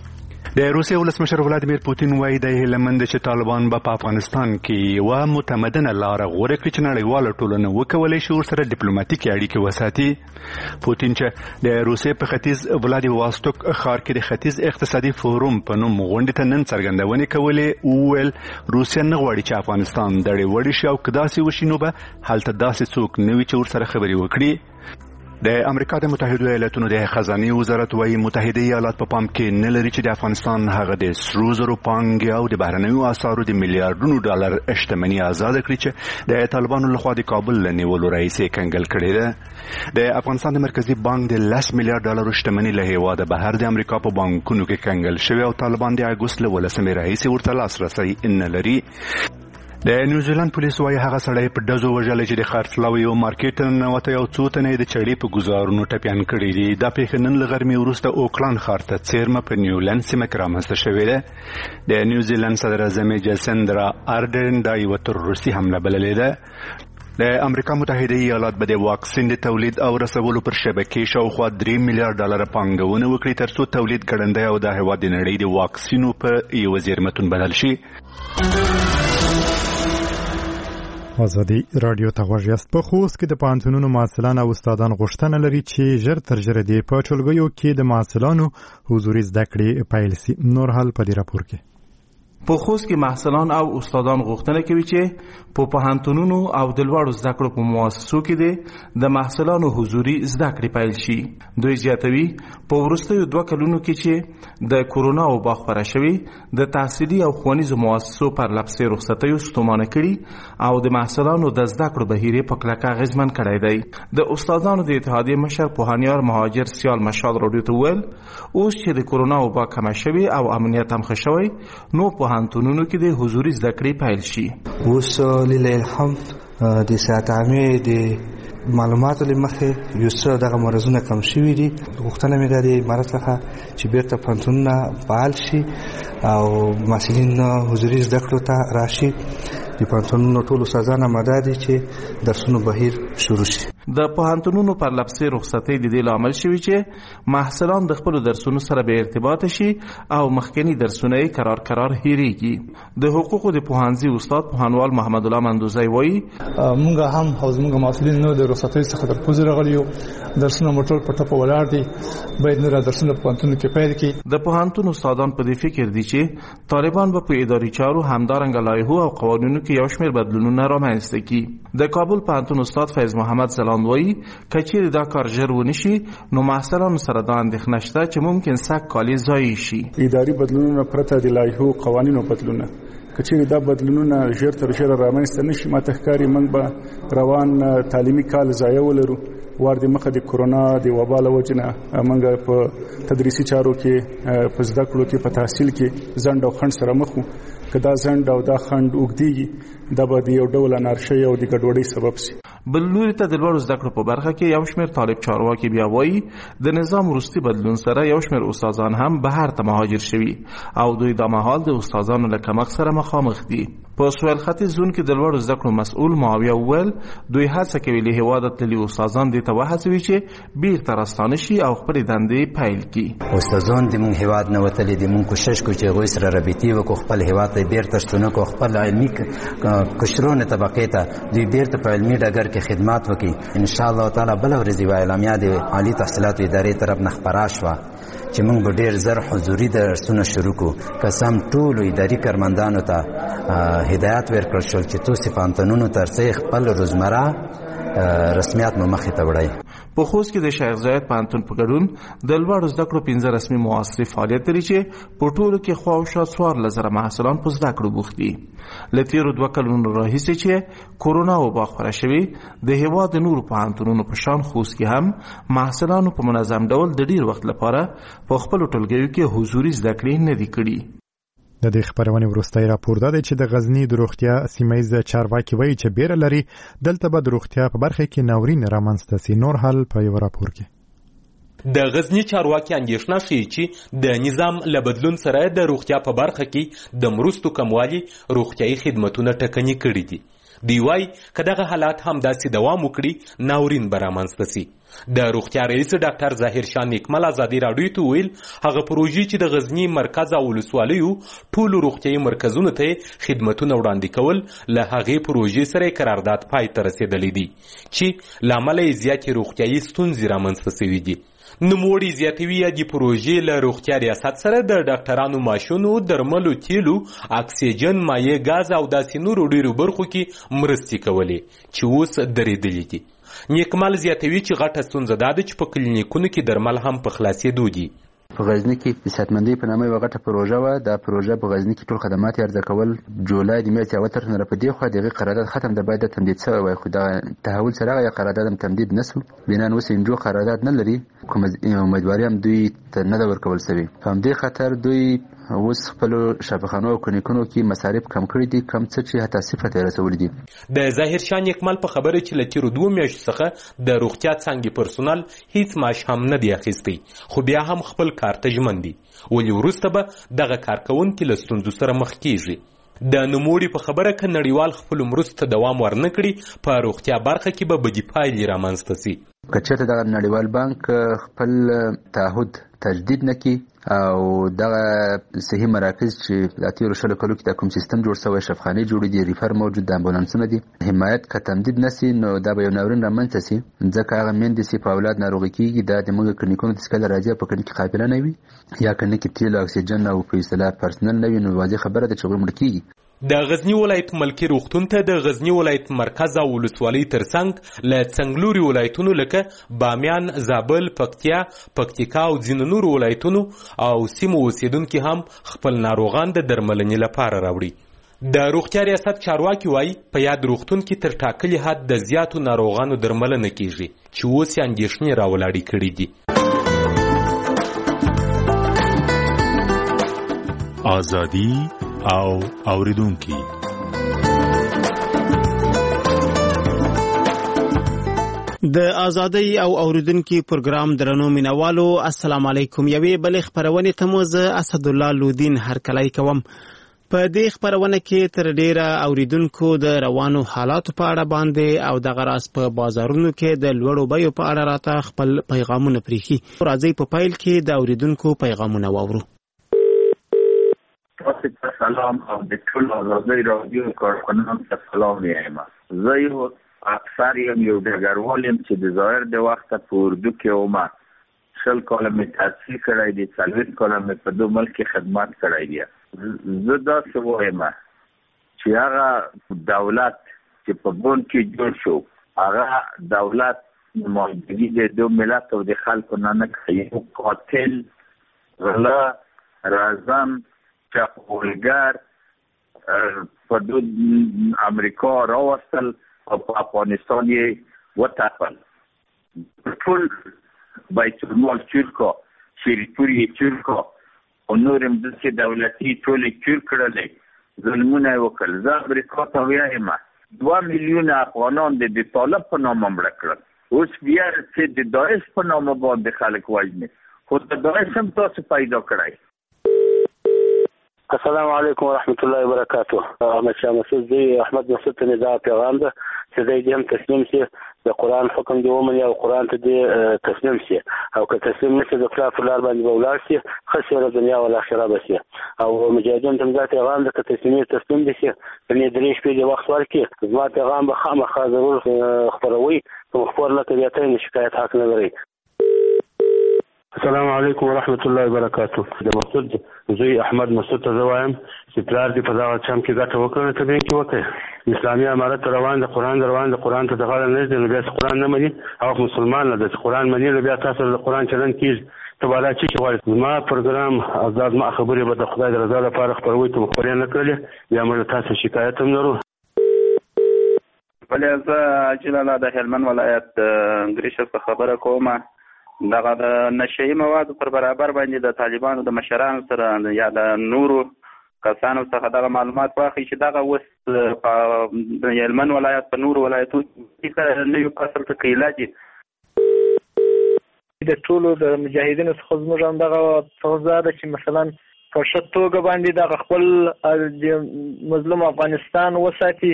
S3: د روسیې ولسمشر ولادیمیر پوتین وایي د هیله مند چې طالبان به په افغانستان کې یوه متمدنه لاره غوره کړي چې نړیواله ټولنه وکولی شي ورسره ډیپلوماتیکي اړیکې وساتي. پوتین چې د روسیې په ختیځ ولادیواستوک ښار کې د ختیځ اقتصادي فورم په نوم غونډې ته نن څرګندونې کولې وویل روسیه نه غواړي چې افغانستان دړې وړې شي، او که داسې وشي نو به هلته داسې څوک نه وي چې ورسره خبرې وکړي. د امریکا د متحده ایالاتونو د خزانې وزارت وايي متحده ایالات په پام کې نه لري چې د افغانستان هغه د سرو زرو پانګې او د بهرنیو اسعارو د میلیارډونو ډالر شتمني آزاد کړي چې د طالبانو لخوا د کابل له نیولو راهیسې کنګل کړې ده. د افغانستان د مرکزی بانک د لس میلیارډ ډالر شتمني له هیواده بهر د امریکا په بانکونو کې کنګل شوی، او طالبان د اګوست له ولسمې راهیسې ورته لاسرسی نه لري. د نیوزیلند پولیس وايي هغه سړی په ډزو وژلی چې د خرڅلاو یو مارکیټ ته ننوته یو څو تنه یې د چړې په ګزارونو ټپیان کړي دي. دا پیښه نن له غرمې وروسته اوکلند ښار ته څیرمه په نیولند سیمه کې رامنځته شوې ده. د نیوزیلند صدر اعظم جسندرا آردرن دا یوه تروریستي حمله بللې ده. د امریکا متحده ایالات به د واکسین د تولید او رسولو پر شبکې شاوخوا درې میلیارډ ډالر پانګونه وکړي ترڅو تولید ګړندی او د هېواد د نړۍ د واکسینو په یوه زیرمتون بدل شي.
S1: ازادي رادیو ته غوږ یاست. په خوست کې د پوهنتونونو محصلان او استادان غوښتنه لري چې ژر تر ژره دې په ټولګیو کې د محصلانو حضوري زده کړې پیل شي. نور حال په دې راپور کې.
S22: په خوست کې محصلان او استادان غوښتنه کوي چې په پوهنتونونو او د لوړو زده کړو په مؤسسو کې د محصلانو حضوري زده کړې پیل شي. دوی زیاتوي په وروستیو دوه کلونو کې چې د کورونا وبا خپره شوې د تحصیلي او ښوونیزو مؤسسو پرلپسې رخصتیو ستومانه کړي او د محصلانو د زده کړو بهیر یې په کلکه اغېزمن کړی دی. د استادانو د اتحادیې مشر پوهنیار مهاجر سیال مشال راډیو ته وویل اوس چې د کورونا وبا کمه شوې او امنیت هم ښه شوی نو پوهنتونونو کې د حضوري زده کړې پیل شي.
S23: اوس لله الحمد د صحت عامه د معلوماتو لمخې یو څه دغه مرزونه کم شوي دي. غوښتنه مې ده د امارت څخه چې بیرته پوهنتونونه فعال شي او محصلین حضوري زده کړو ته راشي. د پوهنتونونو ټول استادان آماده دي چې درسونو بهیر شروع شي.
S22: د پوهنتونونو پرلپسې رخصتۍ د دې لامل شوي چې محصلان د خپلو درسونو سره به ارتباط شي او مخکني درسونه یې قرار قرار هېرېږي. د حقوقو د پوهنځي استاد پوهنوال محمد الله مندوزی وایي
S24: مونږ هم او زموږ محصلین نو د رخصتۍ څخه تر پوزې راغلي یو درسونه مو ټول په ټپه ولاړ دي، باید نور درسونه په پوهنتونو کې پیل کړي.
S22: د پوهنتون استادان په دې فکر دي چې طالبان به په اداري چارو همدارنګه لایحو او قوانینو کې یو شمېر بدلونونه رامنځته کړي. د کابل پوهنتون استاد فیض محمد زلاند وایي که چیرې دا کار ژر ونشي نو محصلانو سره دا اندېښنه شته چې ممکن سږ کال یې ضایع شي.
S24: اداري بدلونونه پرته د لایحو قوانینو بدلونه
S2: کچې دا بدلونونه ژر تر ژره رامنځته نشي ماته ښکاري موږ به روان تعلیمي کال ضایع ولرو. وار د مخه د کورونا د وبا له وجې نه موږ په تدریسي چارو کې په زده کړو کې په تحصیل کې ځنډ او خنډ سره مخ وو. که دا ځنډ او دا خنډ اوږدېږي دا به د یو ډول انارشۍ او د ګډوډۍ سبب شي.
S22: بل لوري ته د لوړو زده کړو په برخه کې یو شمېر طالب چارواکي بیا وایي د نظام وروستي بدلون سره یو شمېر استادان هم بهر ته مهاجر شوي او دوی دا مهال د استادانو له کمښت سره مخامخ دي. په سویل ختیځ زون کې د لوړو زده کړو مسؤل معاویه وویل دوی هڅه کوي له هېواده تللي استادان دې ته وهڅوي چې بیرته راستانه شي او خپلې دندې پیل کړي.
S4: استادان د موږ هېواد نه وتلي دي، موږ کوشش کوو چې هغوی سره رابطې وکړو، خپل هېواد ته بیرته ستنه کړو، خپل علمي کشرونو طبقې ته دوی بیرته په علمي ډګر کې خدمات وکړي. ان شاء الله تعالی بله ورځ یوه اعلامیه د عالي تحصیلاتو ادارې طرف نه خپره شوه چې موږ به ډېر زر حضوري درسونه شروع کړو. که سم ټولو اداري کارمندانو ته هدایت ورکړل شول چې تاسې پوهنتونونو ترڅنګ خپل روزمره رسمیات مو مخې ته وړئ.
S22: په خوست کې د شیخ زاید پوهنتون په ګډون د لوړو زده کړو پنځه رسمي معاصرې فعالیت لري چې په ټولو کې خواوشا څوارلس زره محصلان په زده کړو بوخت دي. له تېرو دوه کلونو راهیسې چې کورونا وبا خپره شوې د هېواد د نورو پوهنتونونو په شان خوست کې هم محصلانو په منظم ډول د ډېر وخت لپاره په خپلو ټولګیو کې حضوري زده کړې نه دي کړي.
S1: د دې خبرونې وروستی راپور دا دی چې د غزني د روغتیا سیمه ییز چارواکي وایي چې بیره لري دلته به د روغتیا په برخه کې ناورین رامنځته سي. نور حال په یو راپور کې
S5: د غزني چارواکي اندېښنه ښیي چې د نظام له بدلون سره د روغتیا په برخه کې د مرستو کموالي روغتیایي خدمتونه ټکني کړي دي. دی وایي که دغه حالات هم داسې دوام وکړي ناورین به رامنځته سي. د روغتیا رئیس ډاکټر ظاهر شاه نیکمل ازادي راډیو ته ویل هغه پروژې چې د غزني مرکز او ولسوالیو ټولو روغتیایي مرکزونو ته خدمتونه وړاندې کول له هغې پروژې سره قرارداد پای ته رسېدلی دي چې له امله یې زیاتې روغتیایي ستونزې رامنځته سوي دي. نوموړي زیاتوي د پروژې له روغتیا ریاست سره د ډاکټرانو ماشینو، درملو، تیلو، اکسیجن، مایع ګاز او داسې نورو ډېرو برخو کې مرستې کولې چې اوس درېدلې دي. نیکمل زیاتوي چې غټه ستونزه دا ده چې په کلینیکونو کې درمل هم په خلاصېدو دي.
S7: په غزني کې د صحتمندۍ په نامه یوه غټه پروژه وه. دا پروژه په غزني کې ټول خدمات یې عرضه کول. جولای د میاشتې اول طرف نه را په دې خوا د هغې قرارداد ختم ده، باید تمدید شوی وای، خو دغه تحول سره هغه قرارداد هم تمدید نه سو. بنان اوس انجو قرارداد نه لري، کوم امیدواري هم دوی ته نه ده ورکول سوې. په همدې خاطر دوی اوس خپلو شفاخانو او کلینیکونو کې مصارف کم کړي دي، کم څه چې حتی صفر ته یې رسولي دي.
S5: د ظاهر شاه نیکمل په خبره چې له تېرو دوو میاشتو څخه د روغتیا څانګې پرسونل هیڅ معاش هم نه دی اخیستی، خو بیا هم خپل کار ته ژمن دي، ولې وروسته به دغه کارکوونکي له ستونزو سره مخ کیږي. د نوموړي په خبره که نړیوال خپلو مرستو ته دوام ورنه کړي په روغتیا برخه کې به بدې پایلې رامنځته سي.
S7: که چېرته دغه نړیوال بانک خپل تعهد تجدید نه کړي او دغه صحي مراکز چې د تېرو شلو کلو کې دا کوم سیستم جوړ شوی، شفاخانې جوړې دي، ریفر موجود، د امبولانسونه دي، حمایت که تمدید نه سي نو دا به یو ناورین رامنځته سي. ځکه هغه میندې چې په اولاد ناروغي کېږي دا د موږ کلینیکونو ته چې کله راځي په کلینیک کې قابله نه وي یا کلینیک کې تیل او اکسیجن او په اصطلاح پرسنل نه وي نو واضح خبره ده چې هغوی مړه کېږي.
S5: د غزنی ولایت ملکی روغتون ته د غزنی ولایت مرکز او ولسوالۍ ترڅنګ له څنګلوري ولایتونو لکه بامیان، زابل، پکتیا، پکتیکا او ځینو نورو ولایتونو او سیمو اوسیدونکي هم خپل ناروغان د درملنې لپاره راوړي. د روغتیا ریاست چارواکي وایي په یاد روغتون کې تر ټاکلي حد د زیاتو ناروغانو درملنه کیږي چې اوس یې اندېښنې راولاړې کړي دي.
S25: ازادي او اوریدونکي
S26: د ازادۍ او اوریدونکي پروګرام درنو مینوالو السلام علیکم. یوې بلې خبرونې ته مو زه اسدالله لودین هرکلی کوم. په دې خبرونه کې تر ډیره اوریدونکو د روانو حالاتو په اړه باندې او دغه راز په بازارونو کې د لوړو بیو په اړه راته خپل پیغامونه پریښي. راځئ په پیل کې د اوریدونکو پیغامونه واورو.
S27: سلام او د ټول ازادۍ راډیو کارکنانو ته سلام وایم. زه یو افسر یم، یو ډګروال یم چې د ظاهر د وخته په اردو کې وم. شل کاله مې تحصیل کړی دی، څلوېښت کاله مې په دو ملک کې خدمت کړی دی. زه داسې وایم چې هغه دولت چې په بون کې جوړ شو هغه دولت نمایندګي د دو ملت او د خلکو نه نه کوي. یو قاتل، غلا، رازن، چپاولګر، په دود امریکا راوستل او په افغانستان یې وتپل. ټول بیت المال چورکا، شریپور یې چورکا او نور هم داسې دولتي ټول یې چور کړلی، ظلمونه یې وکړل. زه امریکا ته وایم دوه میلیونه افغانان د طالب په نامه مړه کړل، اوس بیا چې د داعش په نامه باندې خلک وژني، خو د داعش هم تاسو پیدا کړی.
S6: السلام علیکم ورحمت الله وبرکاته. احمد شاه مسعود دی احمد مسعود ته دا پیغام ده چې دی هم تسلیم شي، د قرآن حکم دی ومني او قرآن ته دی تسلیم شي، او که تسلیم نشي د خلاف لار باندې به ولاړ شي، ښه شي دنیا او آخرت به شي. او مجاهدین ته دا پیغام ده که تسلیمي تسلیم دي شي، کني درې شپې د وخت ورکړي، زما پیغام به خامخا ضرور خپروي، کوم خبر نه کوي ته شکایت حق نه لري.
S8: السلام علیکم ورحمت الله وبرکاته. د مسعود زوی احمد مسعود ته زه وایم چې پلار دې په دغه چم کې ګټه وکړه، ته به یې وکړې. اسلامي امارت روان د قرآن روان د قرآن ته دغه نه دی، نو بیا قرآن نه مني او مسلمان نه دی، قرآن مني نو بیا تاسو د قرآن چلن کیږي. ته بالا چې غواړې زما پروګرام آزاد ما خبرې به د خدای د رضا لپاره خپروي، ته خبرې نه کړلې، بیا موږ تاسو شکایت هم لرو.
S9: بلې زه اجلاله د هلمند ولایت ګریشه څخه خبره کوم. دغه د نشهي موادو پر برابر باندې د طالبانو د مشرانو سره یا د نورو کسانو څخه دغه معلومات واخلي چې دغه اوس د هلمند ولایت په نورو ولایتونو کې نوي فصل ته قیله دي.
S18: د ټولو د مجاهدینو څخه زموږ هم دغه تغذا ده چې مثلا په ښه توګه باندې دغه خپل مظلوم افغانستان وساتي.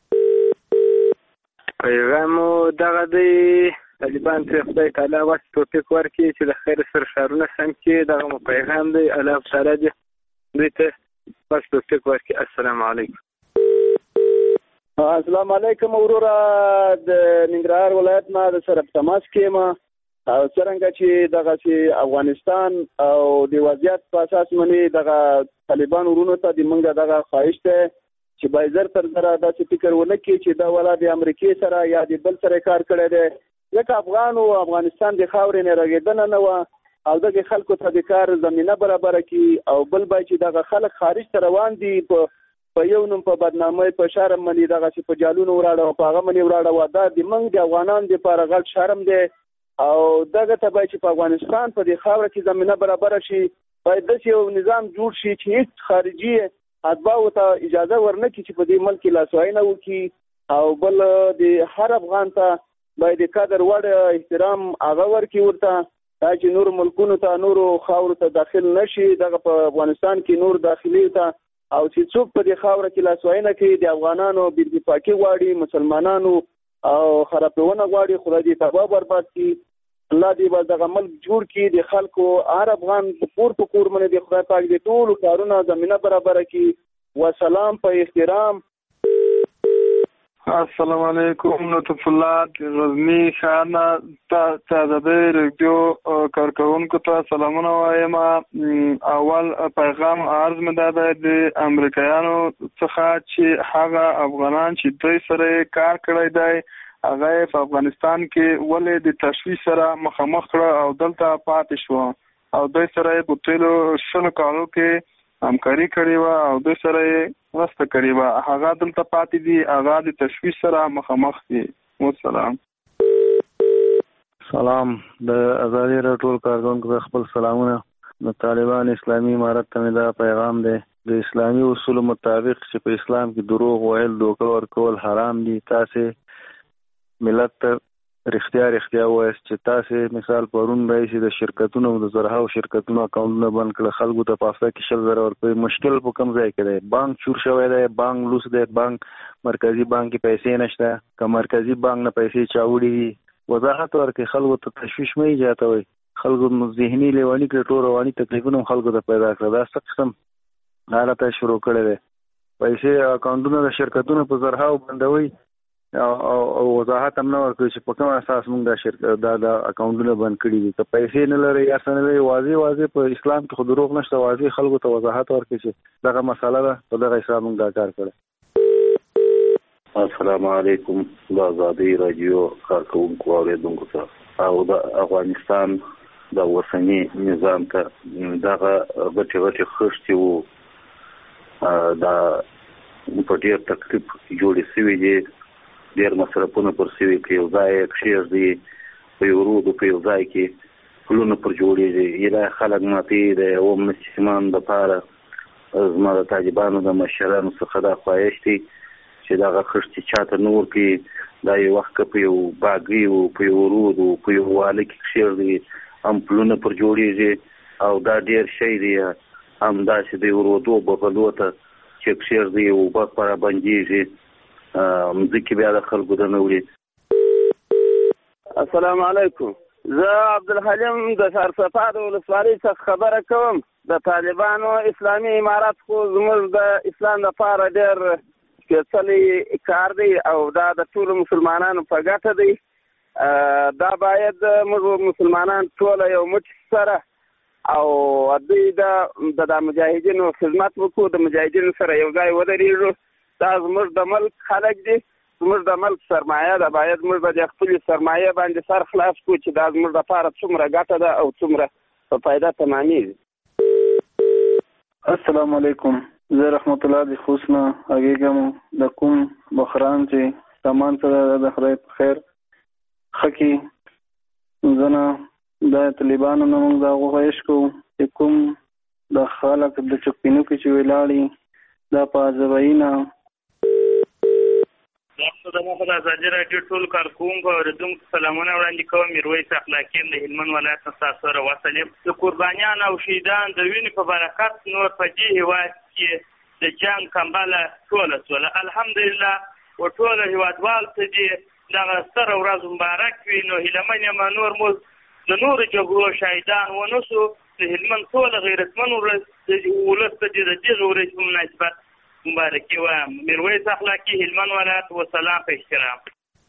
S10: پیغام دغه دی طالبان ته خدای تعالی واس توفیق ورکړي چې د خیر سره ښارونه سم کړي. دغه مو پیغام دی، الله تعالی دې دوی ته واس توفیق ورکړي. السلام علیکم.
S11: السلام علیکم وروره، د ننګرهار ولایت نه د سره په تماس کې ما او څنګه چې دغه چې افغانستان او د وضعیت په اساس باندې دغه طالبان ورونو ته د منګه دغه خواهش ته چې بایزر تر سره داسې فکر ونه کړي چې دا ولا د امریکای سره یا د بل سره کار کړی دی، ځکه افغان او افغانستان د خاورې نه راګېدنه نه وه او دغه خلکو ته د کار زمینه برابره کړي، او بل به چې دغه خلک خارج ته روان دي په یو نوم په بدنامۍ په شرم باندې دغسې په جالونو وراړه او په هغه باندې وراړه، دا د موږ د افغانانو دپاره غټ شرم دی. او دغه ته باید چې په افغانستان په دې خاوره کې زمینه برابره شي، باید داسې یو نظام جوړ شي چې هېڅ خارجي اتباعو ته اجازه ورنه کړي چې په دې ملک کې لاسوهي نه وکړي، او بل د هر افغان ته باید د قدر وړ احترام هغه ورکړي ورته، دا چې نور ملکونو ته نورو خاورو ته داخل نشي، دغه په افغانستان کې نور داخلي ته، او چې څوک په دې خاوره کې لاسوهي نه کوي، د افغانانو بېاتفاقي غواړي، مسلمانانو او خرابونه غواړي، خدای دې تباه برباد کړي. الله دې به دغه ملک جوړ کړي، د خلکو هر افغان په کور په کور باندې د خدای پاک دې ټولو کارونه زمینه برابره کړي. وسلام په احترام.
S10: السلام علیکم. لطف الله غزنی ښار ته د دې ریډیو کارکونکو ته سلامونه وایم. اول پیغام عرض مې دا دی د امریکایانو څخه چې هغه افغانان چې دوی سره کار کړی دی هغه په افغانستان کې ولې د تشویش سره مخامخ کړه او دلته پاتې شو، او دوی سره په تیلو شلو کالو کې همکاري کړې وه او دوی سره یې مرسته کړې وه، هغه دلته پاتې دي، هغه د تشویش سره مخامخ دي. والسلام.
S19: سلام. د ازادي راډیو کارکونکو ته خپل سلامونه. د طالبان اسلامي امارت ته دا پیغام دی، د اسلامي اصولو مطابق چې په اسلام کې دروغ ویل، دوکه ورکول حرام دي. تاسې ملت ته رښتیا رښتیا وایست چې تاسې مثال پرون رئیسي د شرکتونو د زرهاو شرکتونو اکاونټونه بند کړل، خلکو ته په هفته کې شل زره ورکوي. مشکل په کوم ځای کې دی؟ بانک چور شوی دی، بانک لوس دی، بانک مرکزي بانک کې پیسې نشته، که مرکزي بانک نه پیسې چاوړي دي، وضاحت ورکړي، خلکو ته تشویش مه ایجادوئ، خلکو ذهني لیوني کړي، ټول رواني تکلیفونه خلکو ته پیدا کړه. دا څه قسم حالت شروع کړی دی؟ پیسې اکاونټونه د شرکتونو په زرهاو بندوي او وضاحت هم نه ورکوي چې په کوم اساس موږ دا شرکت دا د اکاونټونه بند کړي دي. که پیسې نه لري یا څه نه لري، واضح واضح په اسلام کې خو دروغ نشته، واضح خلکو ته وضاحت ورکړي چې دغه مسله ده، په دغه حساب موږ دا کار کړی.
S27: السلام علیکم. د ازادي راډیو کارکونکو اوریدونکو ته او د افغانستان د اوسني نظام ته دغه غټې غټې خښتې وو، دا په ډېر تکلیف جوړې شوي دي، ډېر مصرفونه پر شوي، په یو ځای یې کښېږدي، په یو رود په یو ځای کې پلونه پر جوړېږي. الهي خلک ماتې د یو مسلمان دپاره زما د طالبانو د مشرانو څخه دا خواهش دی چې دغه خښتې چاته نه ورکړي. دا یو وخت که په یو باګي و، په یو رود و، په یو واله کې کښېږدي، هم پلونه پر جوړېږي او دا ډېر شی دی. همداسې د یو رودو بغلو ته چې کښېږدي اوبه پره بندېږي، مځکې بیا د خلکو د نه وړي.
S11: السلام علیکم. زه عبدالحلیم د سرسپا د ولسوالۍ څخه خبره کوم. د طالبانو اسلامي امارت خو زموږ د اسلام لپاره ډېر سپېڅلی کار دی او دا د ټولو مسلمانانو په ګټه دی. دا باید موږ مسلمانان ټوله یو موټی سره او دوی د مجاهدینو خدمت وکړو، د مجاهدینو سره یو ځای ودرېږو. دا زموږ د ملک خلک دي، زموږ د ملک سرمایه ده. باید موږ به د خپلې سرمایه باندې سر خلاص کړو چې دا زموږ لپاره څومره ګټه ده او څومره په فایده تمامېږي.
S19: السلام علیکم. زه رحمت الله د خوست نه غږېږم. د کوم بحران چې سامان سره د خدای په خیر ښه کړي، زه نه د طالبانو نه موږ دا غوښتنه کوو چې کوم د خلک د چوکینو کې چې ولاړي دا په ازبایي نه
S12: د مخ د ازادي راډیو ټول کارکوونکو او اورېدونکو سلامونه وړاندې کوم. میرویس اخلاقي د هلمند ولایت نه ستاسو سره وصل یم. د قربانیان او شهیدان د وینې په برکت نور په دې هېواد کې د جنګ کمبله ټوله شوله. الحمدلله و ټوله هېوادوالو ته دې دغه ستره ورځ مبارک وي. نو هیلهمن یم نور مو د نورو جګړو شهیدان ونه سو، د هلمند ټوله غیرتمن ولس ته دې د دغې ورځې په مناسبت مبارکي وایم. میرویس اخلاقي هلمند ولایت و سلام په احترام.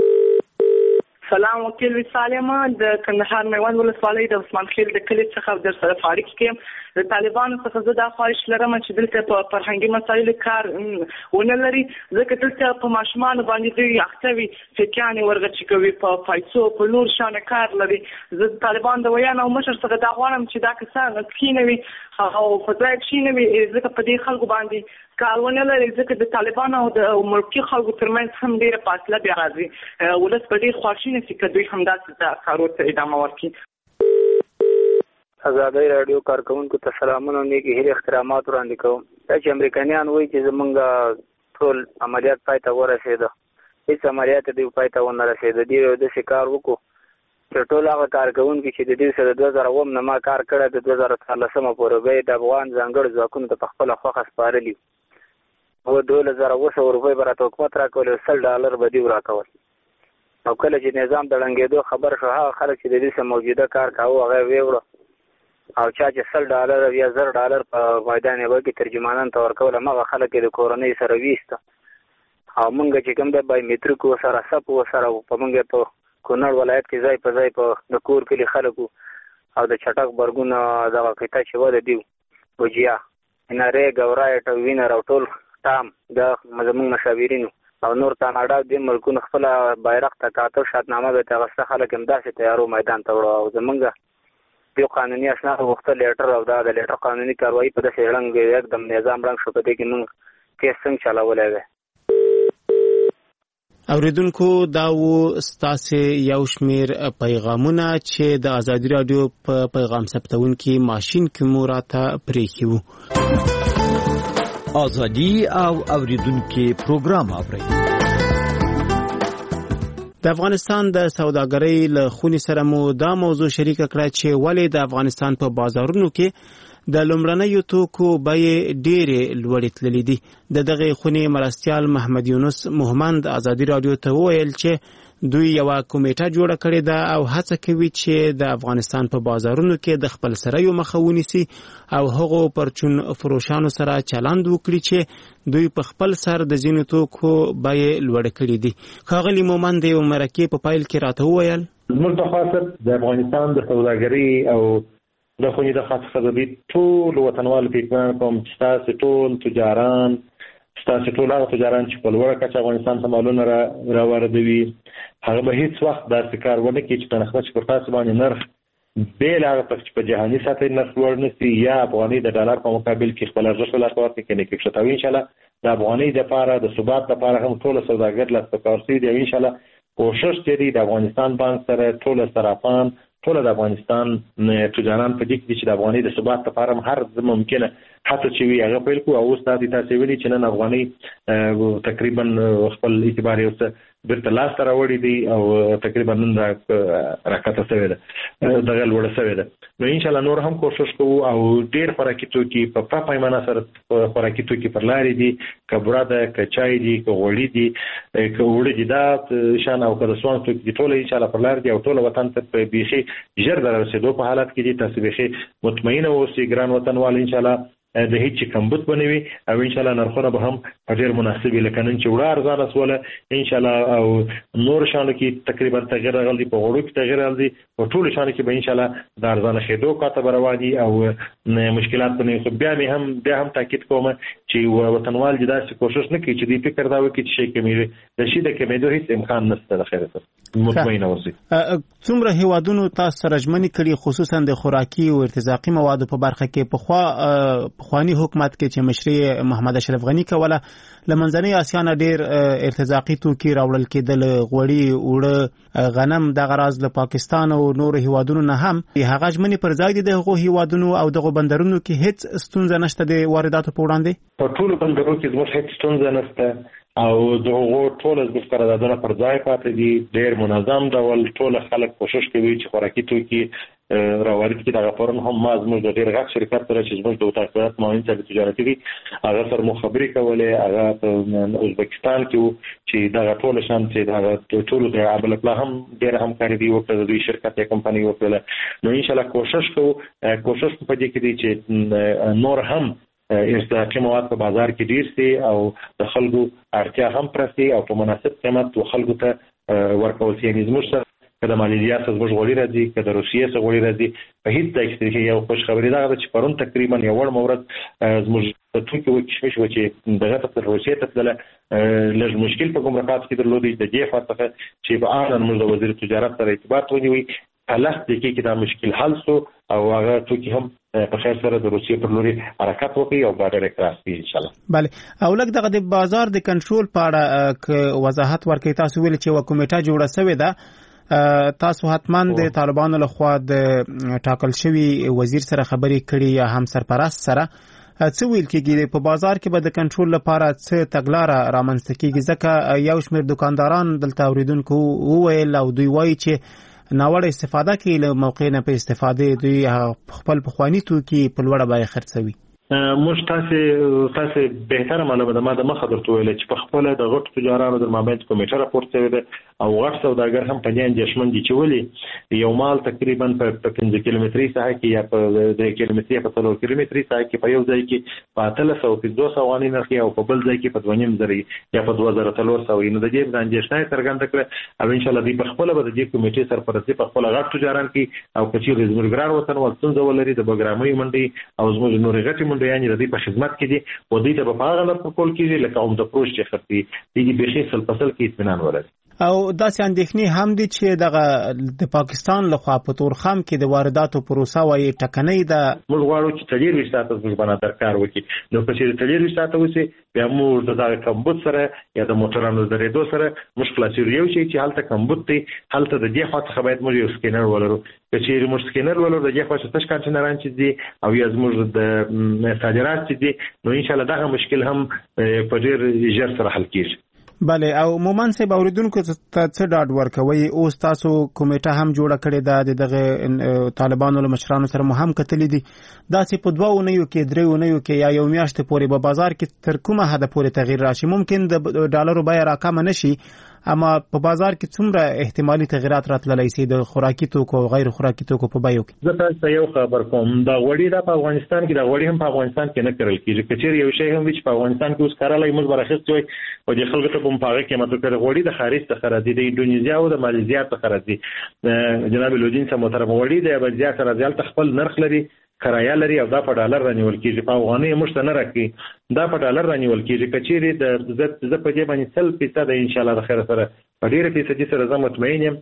S13: سلام وکیل وصال یم د کندهار میوند ولسوالۍ د عثمان خیل د کلي څخه در سره په اړیکه کې یم. د طالبانو څخه زه دا خواهش لرم چې دلته په فرهنګي مسایلو کار ونه لري، ځکه دلته په ماشومانو باندې دوی اخته وي، فقیانې ورغچې کوي، په پیسو په نور شانه کار لري. زه د طالبان د ویان او مشر څخه دا غواړم چې دا کسان کښېنوي او په ځای کښېنوي، ځکه په دې خلکو باندې کار ونه لري، ځکه د طالبانو او د ملکي خلکو ترمنځ هم ډېره فاصله بیا راځي. ولس په ډېر خواشینی شي که دوی همداسې د کارو ته ادامه ورکړي.
S14: ازادي راډیو کارکونکو ته سلامونه او نیکې هیلې احترامات وړاندې کوم. دا چې امریکایان وایي چې زمونږ ټول عملیات پای ته ورسېده، هېڅ عملیات دوی پای ته ونه رسېده. دوی یو داسې کار وکړو چې ټول هغه کارکوونکي چې د دوی سره د دوه زره اووم نه ما کار کړی د دوه زره څوارلسمه پورې به یې د افغان ځانګړو ځواکونو ته په خپله خوښه سپارلي و. دولس زره اوه سوه روپۍ به راته حکومت راکول او سل ډالر به دوی راکول. او کله چې نظام د ړنګېدو خبر شو، هغه خلک چې د دوی سره موجوده کار کاوه هغه یې ویوړه او چا چې سل ډالر او یا زر ډالر په میدان یوه کې ترجمانان ته ورکول، همغه خلک یې د کورنۍ سره ویسته. او موږ چې کوم دی بایومیټریک ورسره سپ ورسره په موږ په کونړ ولایت کې ځای په ځای په د کور کلي خلکو او د چټک برګونه دغه قطعه چې وه د دیو بوجیا انارې ګورایټ او وینر او ټول ټام د زموږ مشاورینو او نور کاناډا د ملکونو خپله بیرغ ته کاته شاتنامه به ته اخیسته، خلک همداسې تیارو میدان ته وړو. او زموږ یو قانوني اسناد غوښتل لیټر او دا د لیټر قانوني کاروایي په داسې ړنګ یکدم نظام ړنګ شو. په دې کې موږ کیس څنګه چلولی دی.
S26: اوریدونکو دا و ستاسې یو شمیر پیغامونه چې د ازادي راډیو په پیغام ثبتونکي ماشین کې مو راته پرېښي وو.
S15: ازادي او اوریدونکي پروګرام اورئ.
S26: د افغانستان د سوداګرۍ له خونې سره مو دا موضوع شریکه کړه چې ولې د افغانستان په بازارونو کې د لومړنیو توکو بیې ډېرې لوړې تللې دي. د دغې خونې مرستیال محمد یونس مومند ازادي راډیو ته وویل چې دوی یوه کمیټه جوړه کړې ده او هڅه کوي چې د افغانستان په بازارونو کې د خپل سریو مخه ونیسي او هغو پرچون فروشانو سره چلند وکړي چې دوی په خپل سر د ځینو توکو بیې لوړې کړې دي. ښاغلي مومند د یو مرکې په پیل کې راته وویل
S16: زموږ په خاطر د افغانستان د سوداګرۍ او د خونې د خاص خدمي ټول وطنوالو په اطمینان کوم چې تاسې ټول تجاران ستاسو ټول هغه تجاران چې په لوړه کچه افغانستان ته مالونه را راوردوي هغه به هیڅ وخت داسې کار ونه کړي چې په نسبت چې پر تاسو باندې نرخ بې له هغه څخه چې په جهاني سطحې نرخ لوړ نه شي یا افغانۍ د ډالر په مقابل کې خپل ارزښت له لاسه ورکړي، کنې کښته او انشاءالله د افغانۍ لپاره د ثبات لپاره هم ټول سوداګر لاس په کار سي دي. ان شاء الله کوشش کوي د افغانستان بانک سره ټول صرافان ټول د افغانستان تجاران په دې کې چې د افغانۍ د ثبات لپاره هر ممکنه حتی چې وی هغه پیل کو او اوس د تاسو ویلي چې نن افغانۍ تقریبا خپل اعتبار یو څه بیرته لاس ته راوړی دی او تقریبا نن راکته شوی ده دغه لوړه شوی ده. نو ان شاء الله نور هم کوشش کوو او ډیر خوراکي توکي په پا پیمانه سره خوراکي توکي پر لارې دي، کبره ده، کچای دي، غوړي دي، کوړي دي، دا شان او کله سوان توکي ټول ان شاء الله پر لارې دي او ټول وطن ته په بيخي ژر دررسېدو په حالت کې دي. تاسو بيخي مطمئنه اوسئ ګران وطنوال، ان شاء الله د هیڅ کمبود بنوي او ان شاء الله نرخونه به هم ډیر مناسب لکه نن چې وړه ارزانه سواله ان شاء الله او نور شانو کې تقریبا تغیر راغلی، په غوړو کې تغیر راغلی، په ټول شانو کې به ان شاء الله د ارزانه خېدو کاته رواني او مشکلات نه خو بیا مې هم بیا هم تاکید کوم چې وطنوال د داسې کوشش نه کوي چې د فکر دا وکړي چې شي کمیږي د شي د کمیدو هیڅ امکان نشته. د خیرته مطمئن اوسئ.
S26: څومره هیوادونو تاسو سره ژمنې کړي خصوصا د خوراکي او ارتزاقي موادو په برخه کې په خوا خواني حکومت کې چې مشري محمد اشرف غنی کوله لمنځنۍ اسیا نه ډیر ارتزاقي توکي راوړل کېدل، غوړي، اوړه، غنم، د غراز له پاکستان او نور هیوادونو نه هم هغه ژمنې پر ځای دي. دغه هیوادونو او دغه بندرونو کې هیڅ ستونزه نشته د وارداتو په وړاندې.
S16: په ټول بندرونو کې زموږ هیڅ ستونزه نشته او دغه ټول زموږ قراردادونه پر ځای پاتې دي. ډیر منظم ډول ټول خلک کوشش کوي چې خوراکي توکي راوړي کې دا فورن هم ما زموږ د ډیر غټ شرکت سره چې زموږ د وتاقات معاون سره تجارتي دي هغه سره مخابري کولې، هغه په ازبکستان کې چې دا ټول شان چې دا ټول د عبل پلا هم ډیر همکاري دی وکړه د دوی شرکت یا کمپنۍ وکړه. نو ان شاء الله کوشش کوو کوشش په دې کې دي چې نور هم ارتزاقي مواد په بازار کې ډیر سي او د خلکو اړتیا هم پرسي او په مناسب قیمت خلکو ته ورکول شي. زموږ سره کله مالیزیا څخه زموږ غوړي راځي، کله روسیې څخه غوړي راځي، په هیڅ ځای کې یو خوش خبري دا چې پرون تقریبا یو وړ مورد زموږ توکي وکښمش و چې دغه ته روسیې ته تلله لږ مشکل په ګمرکات کې درلودي د دې فاصله چې په اړه موږ د وزیر تجارت سره ارتباط ونیوي په لاس د کې دا مشکل حل شو او هغه توکي هم په خیر سره د روسیې پر لوري حرکت وکړي او بارډر کراس کړي ان شاء الله.
S26: بله او لکه دغه د بازار د کنټرول په اړه وضاحت ورکړئ. تاسو ویل چې یو کمیټه جوړه شوې ده، تاسو حتما د طالبانو لخوا د ټاکل شوی وزیر سره خبرې کړي یا هم سرپرست سره څه ویل کېږي په بازار کې به د کنټرول لپاره څه تګلاره رامنځته کېږي؟ ځکه یو شمېر دکانداران دلته اوریدونکو وویل او دوی وایي چې ناوړه استفاده کوي له موقع نه په استفاده دوی خپل پخواني توکي په لوړه بیه خرڅوي.
S16: موږ تاسو تاسو بهتره معلومه ده ما د مخه درته ویل چې په خپل د غټ تجارانو در مابین کمیټه راپورټ شوی ده او غټ سوداګر هم په دې اندېښمن دي چې ولې یو مال تقریبا په پنځه کیلومتري ساحه کې یا په د کیلومتري په څلور کیلومتري ساحه کې په یو ځای کې په اتلس او په دوه سوه واني نرخ او په بل ځای کې په دوه نیم زره یا په دوه زره څلور سوه نو د دې د اندېښنې څرګنده کړه او ان شاء الله دې په خپل به د دې کمیټې سرپرستي په خپل غټ تجاران کې او کچې زموږ ګران وطن ولڅن ولري د بګرامي منډي او زموږ نور غټي یعنی د دې په خدمت کې دي او دې ته په هغه لپاره په کول کې لکه عمده پروژ چې خرتي دې به شي فل فصل کې اطمینان ولري.
S26: او داسې اندېښنې هم دي چې دغه د پاکستان لخوا په تورخم کې د وارداتو پروسه وايي ټکنۍ ده.
S16: موږ غواړو چې تغیر وشتاته زموږ باندې درکار وکړي نو په چې تغیر وشتاته وسی بیا موږ د دغه کمبود سره یا د موټرانو درېدو سره مشکلات یو شي چې حالت کمبود دی حالت د دې خاطر خبرت موږ یو سکینر ولرو چې موږ سکینر ولرو د دې خاطر تاسو کانټینران چې دي او یا زموږ د صادرات چې دي نو ان شاء الله دا مشکل هم په ډیر ژر سره حل کیږي.
S26: بله او مومن صاحب اوریدونکو ته څه ډاډ ورکوي؟ اوس تاسو کمیټه هم جوړه کړې ده د دغه طالبانو له مشرانو سره مو هم کتلې دي داسې په دوه اونیو کې درې اونیو کې یا یو میاشتې پورې به بازار کې تر کومه حده پورې تغییر راشي؟ ممکن د ډالرو بیه راکمه نشي اما په بازار کې څومره احتمالي تغیرات راتللی شي د خوراکي توکو او غیر خوراکي توکو په بیو کې؟
S16: زه تاسو یو خبر کوم دا غوړي د افغانستان کې د غوړي هم په افغانستان کې نه کړل کېږي کچېر یو شی هم چې په افغانستان کې اوس کارالای موږ برخصت وي او د خلکو ته په پاغه کې ماته کړ غوړي د خارج څخه راځي د انډونیزیا او د مالیزیا څخه راځي. جناب لودین سم محترم غوړي د بازار سره ځل خپل نرخ لري کرایه لري او دا په ډالر رانیول کېږي په افغاني مشته نه راکې دا په ډالر رانیول کېږي کچېری د زه په دې باندې سل فیصد ان شاء الله د خیر سره په ډیره فیصدي سره زه مطمئن یم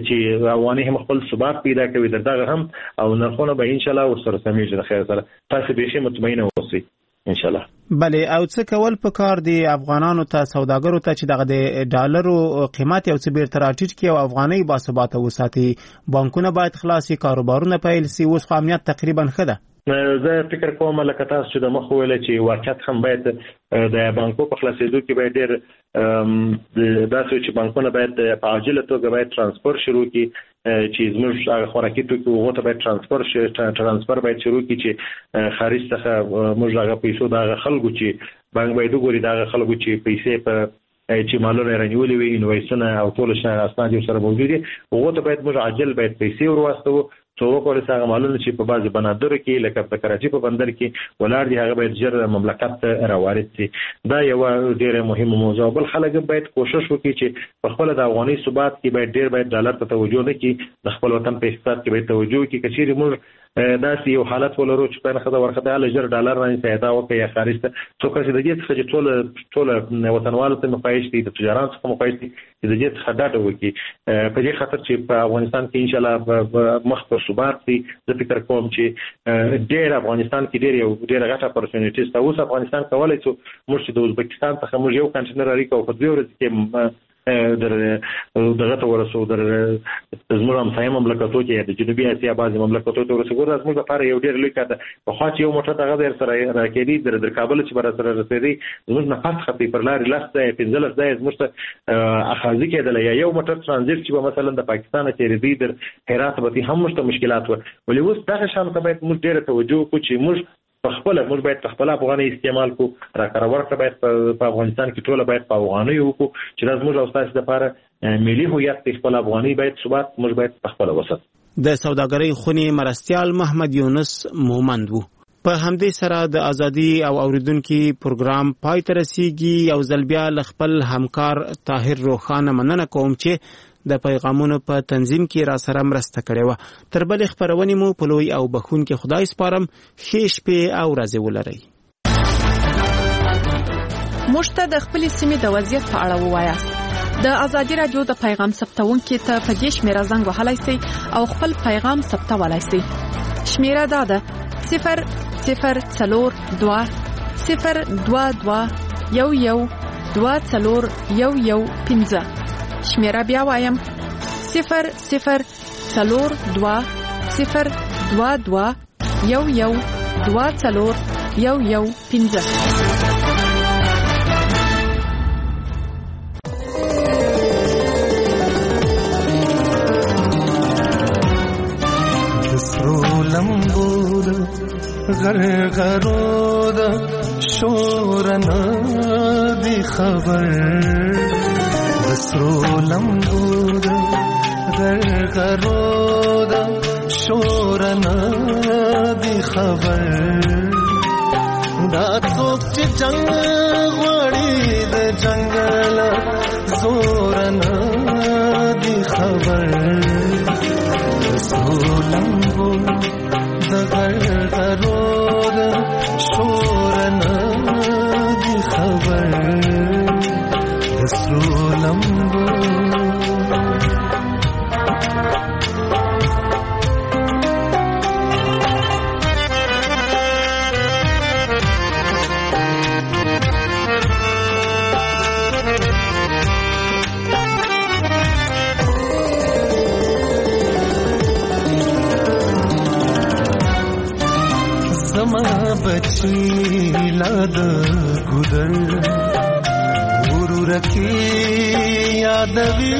S16: چې افغاني هم خپل ثبات پیدا کوي دغه هم او نرخونه به ان شاء الله ورسره سمېږي د خیر سره تاسو به شي مطمئن اوسئ ان شاء الله.
S26: بله او څه کول پکار دي افغانانو ته سوداګرو ته چې دغه د ډالرو قیمت یو څه بیرته راټیټ کړي او افغانۍ باثباته وساتي بانکونه باید خلاص کاروبارونه پیل سي اوس خو امنیت تقریبا ښه ده
S16: زه فکر کوم لکه تاسو چې د مخ ویل چې واقعیت هم باید د بانکو په خلاصېدو کې باید ډېر داسې چې بانکونه باید په عاجله توګه باید ترانسفر شروع کړي چې زموږ هغه خوراکي توکي هغو ته باید ترانسفر شي ترانسفر باید شروع کړي چې خارج څخه موږ هغه پیسو د هغه خلکو چې بانک باید وګوري د هغه خلکو چې پیسې په چې مالونه رانیولې وي انوایسونه او ټول شیان اسناد یې سره موجود دي هغو ته باید موږ عاجل باید پیسې ور واستوو څو وکړو چې هغه مالونه چې په بعضې بنادرو کې لکه په کراچي په بندر کې ولاړ دي هغه باید ژر مملکت ته راوارد شي دا یوه ډېره مهمه موضوع بل خلک باید کوشش وکړي چې په خپله د افغاني ثبات کې باید ډېر باید ډالر ته توجه نه کړي د خپل وطن په اقتصاد کې باید توجه وکړي که چیرې موږ داسې یو حالت ولرو چې په نښه د ورخه هله ژر ډالر رانې سایده وکړي یا خارج ته څو کسې د دې څخه چې ټوله ټوله وطنوالو ته مخایش دي د تجارانو څخه مخایش دي چې د دې څخه ډاډه وکړي په دې خاطر چې په افغانستان کې انشاءالله مخ پر ثبات دي زه فکر کوم چې ډېر افغانستان کې ډېر یو ډېره غټه اپورچونیټي شته اوس افغانستان کولی شو موږ چې د ازبکستان څخه موږ یو کنټینر اړیکه په دوې ورځې کې در دغه ته ورسو در زموږ همسایه مملکتو کې د جنوبي اسیا بعضې مملکتو ته ورسو ګوره زموږ لپاره یو ډېر لوی کار ده پخوا چې یو موټر دغه در سره راکېدي در در کابل چې به را سره رسېدی زموږ نه پس خطي پر لارې لس ځایه پنځلس ځایه زموږ ته اخاذي کېدله یا یو موټر ترانزیټ چې به مثلا د پاکستانه تېرېدی در هرات به هم موږ ته مشکلات وه ولې اوس دغه شیانو ته باید موږ ډېره توجه وکړو چې موږ په خپله موږ باید په خپله افغانۍ استعمال کړو راکړه ورکړه باید په افغانستان کې ټوله باید په افغانیو وکړو چې دا زموږ او ستاسې دپاره ملي هویت دی خپل افغانۍ باید ثبات موږ باید په خپله وساتو
S26: د سوداګرۍ خونې مرستیال محمد یونس مومند وو په همدې سره د ازادي او اوریدونکو پروګرام پای ته رسیږي یو ځل بیا له خپل همکار طاهر روښانه مننه کوم چې د پیغامونو په تنظیم کې را سره مرسته کړې وه تر بلې خپرونې مو په لوی او بخښونکي خدای سپارم ښې شپې او ورځې ولرئ
S2: موږ ته د خپلې سیمې د وضعیت په اړه ووایاست د ازادي راډیو د پیغام ثبتونکي ته په دې شمېره زنګ وهلی سئ او خپل پیغام ثبتولی سئ شمېره دا ده صفر صفر څلور دوه صفر دوه دوه یو یو دوه څلور یو یو پنځه شمیره بیا وایم صفر صفر څلور دوه صفر دوه دوه یو یو دوه څلور یو یو پنځه
S3: دسرو لمبو دا غرغرو دا شورنا دی خبر دسرو لمبو دا غرغرو دا شورنا دی خبر دا څوک چې جنگ غوړي د جنگل زورنا دی خبر دسرو لمبو دا غرغرو دا شورنا دی خبر دسرو لمبو बची लाद गुदर गुरु रखी यादवी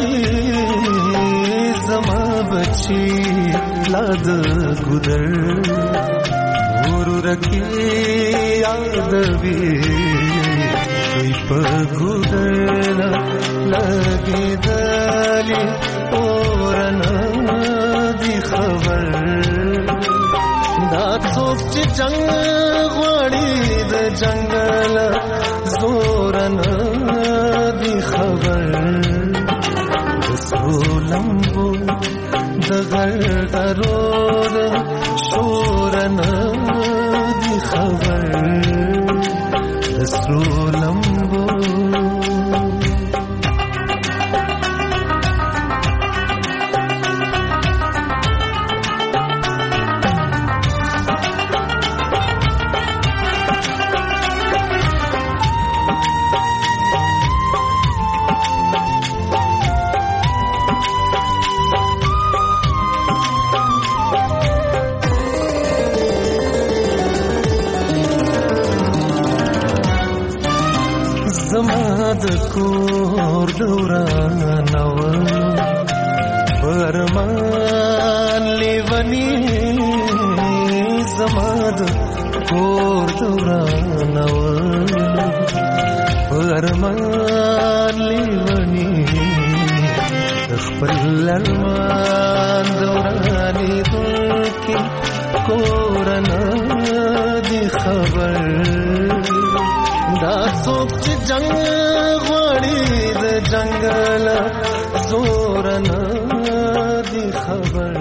S3: समा बची लाद गुदर गुरु रखी यादवी कोई गुदर लगे दली और दी खबर دا څوک چې جنگ غواړي د جنگل زورنا دی خبر دسرو لمبو د غرغرو د شورنا دی خبر دسرو لمبو د کور دورانو فرمان لیونی زما د کور دورانو فرمان لیونی خپل ارمان دورانی دلکی کورنا دی خبر دا څوک چې جنگ غواړي د جنگل زورنا دی خبر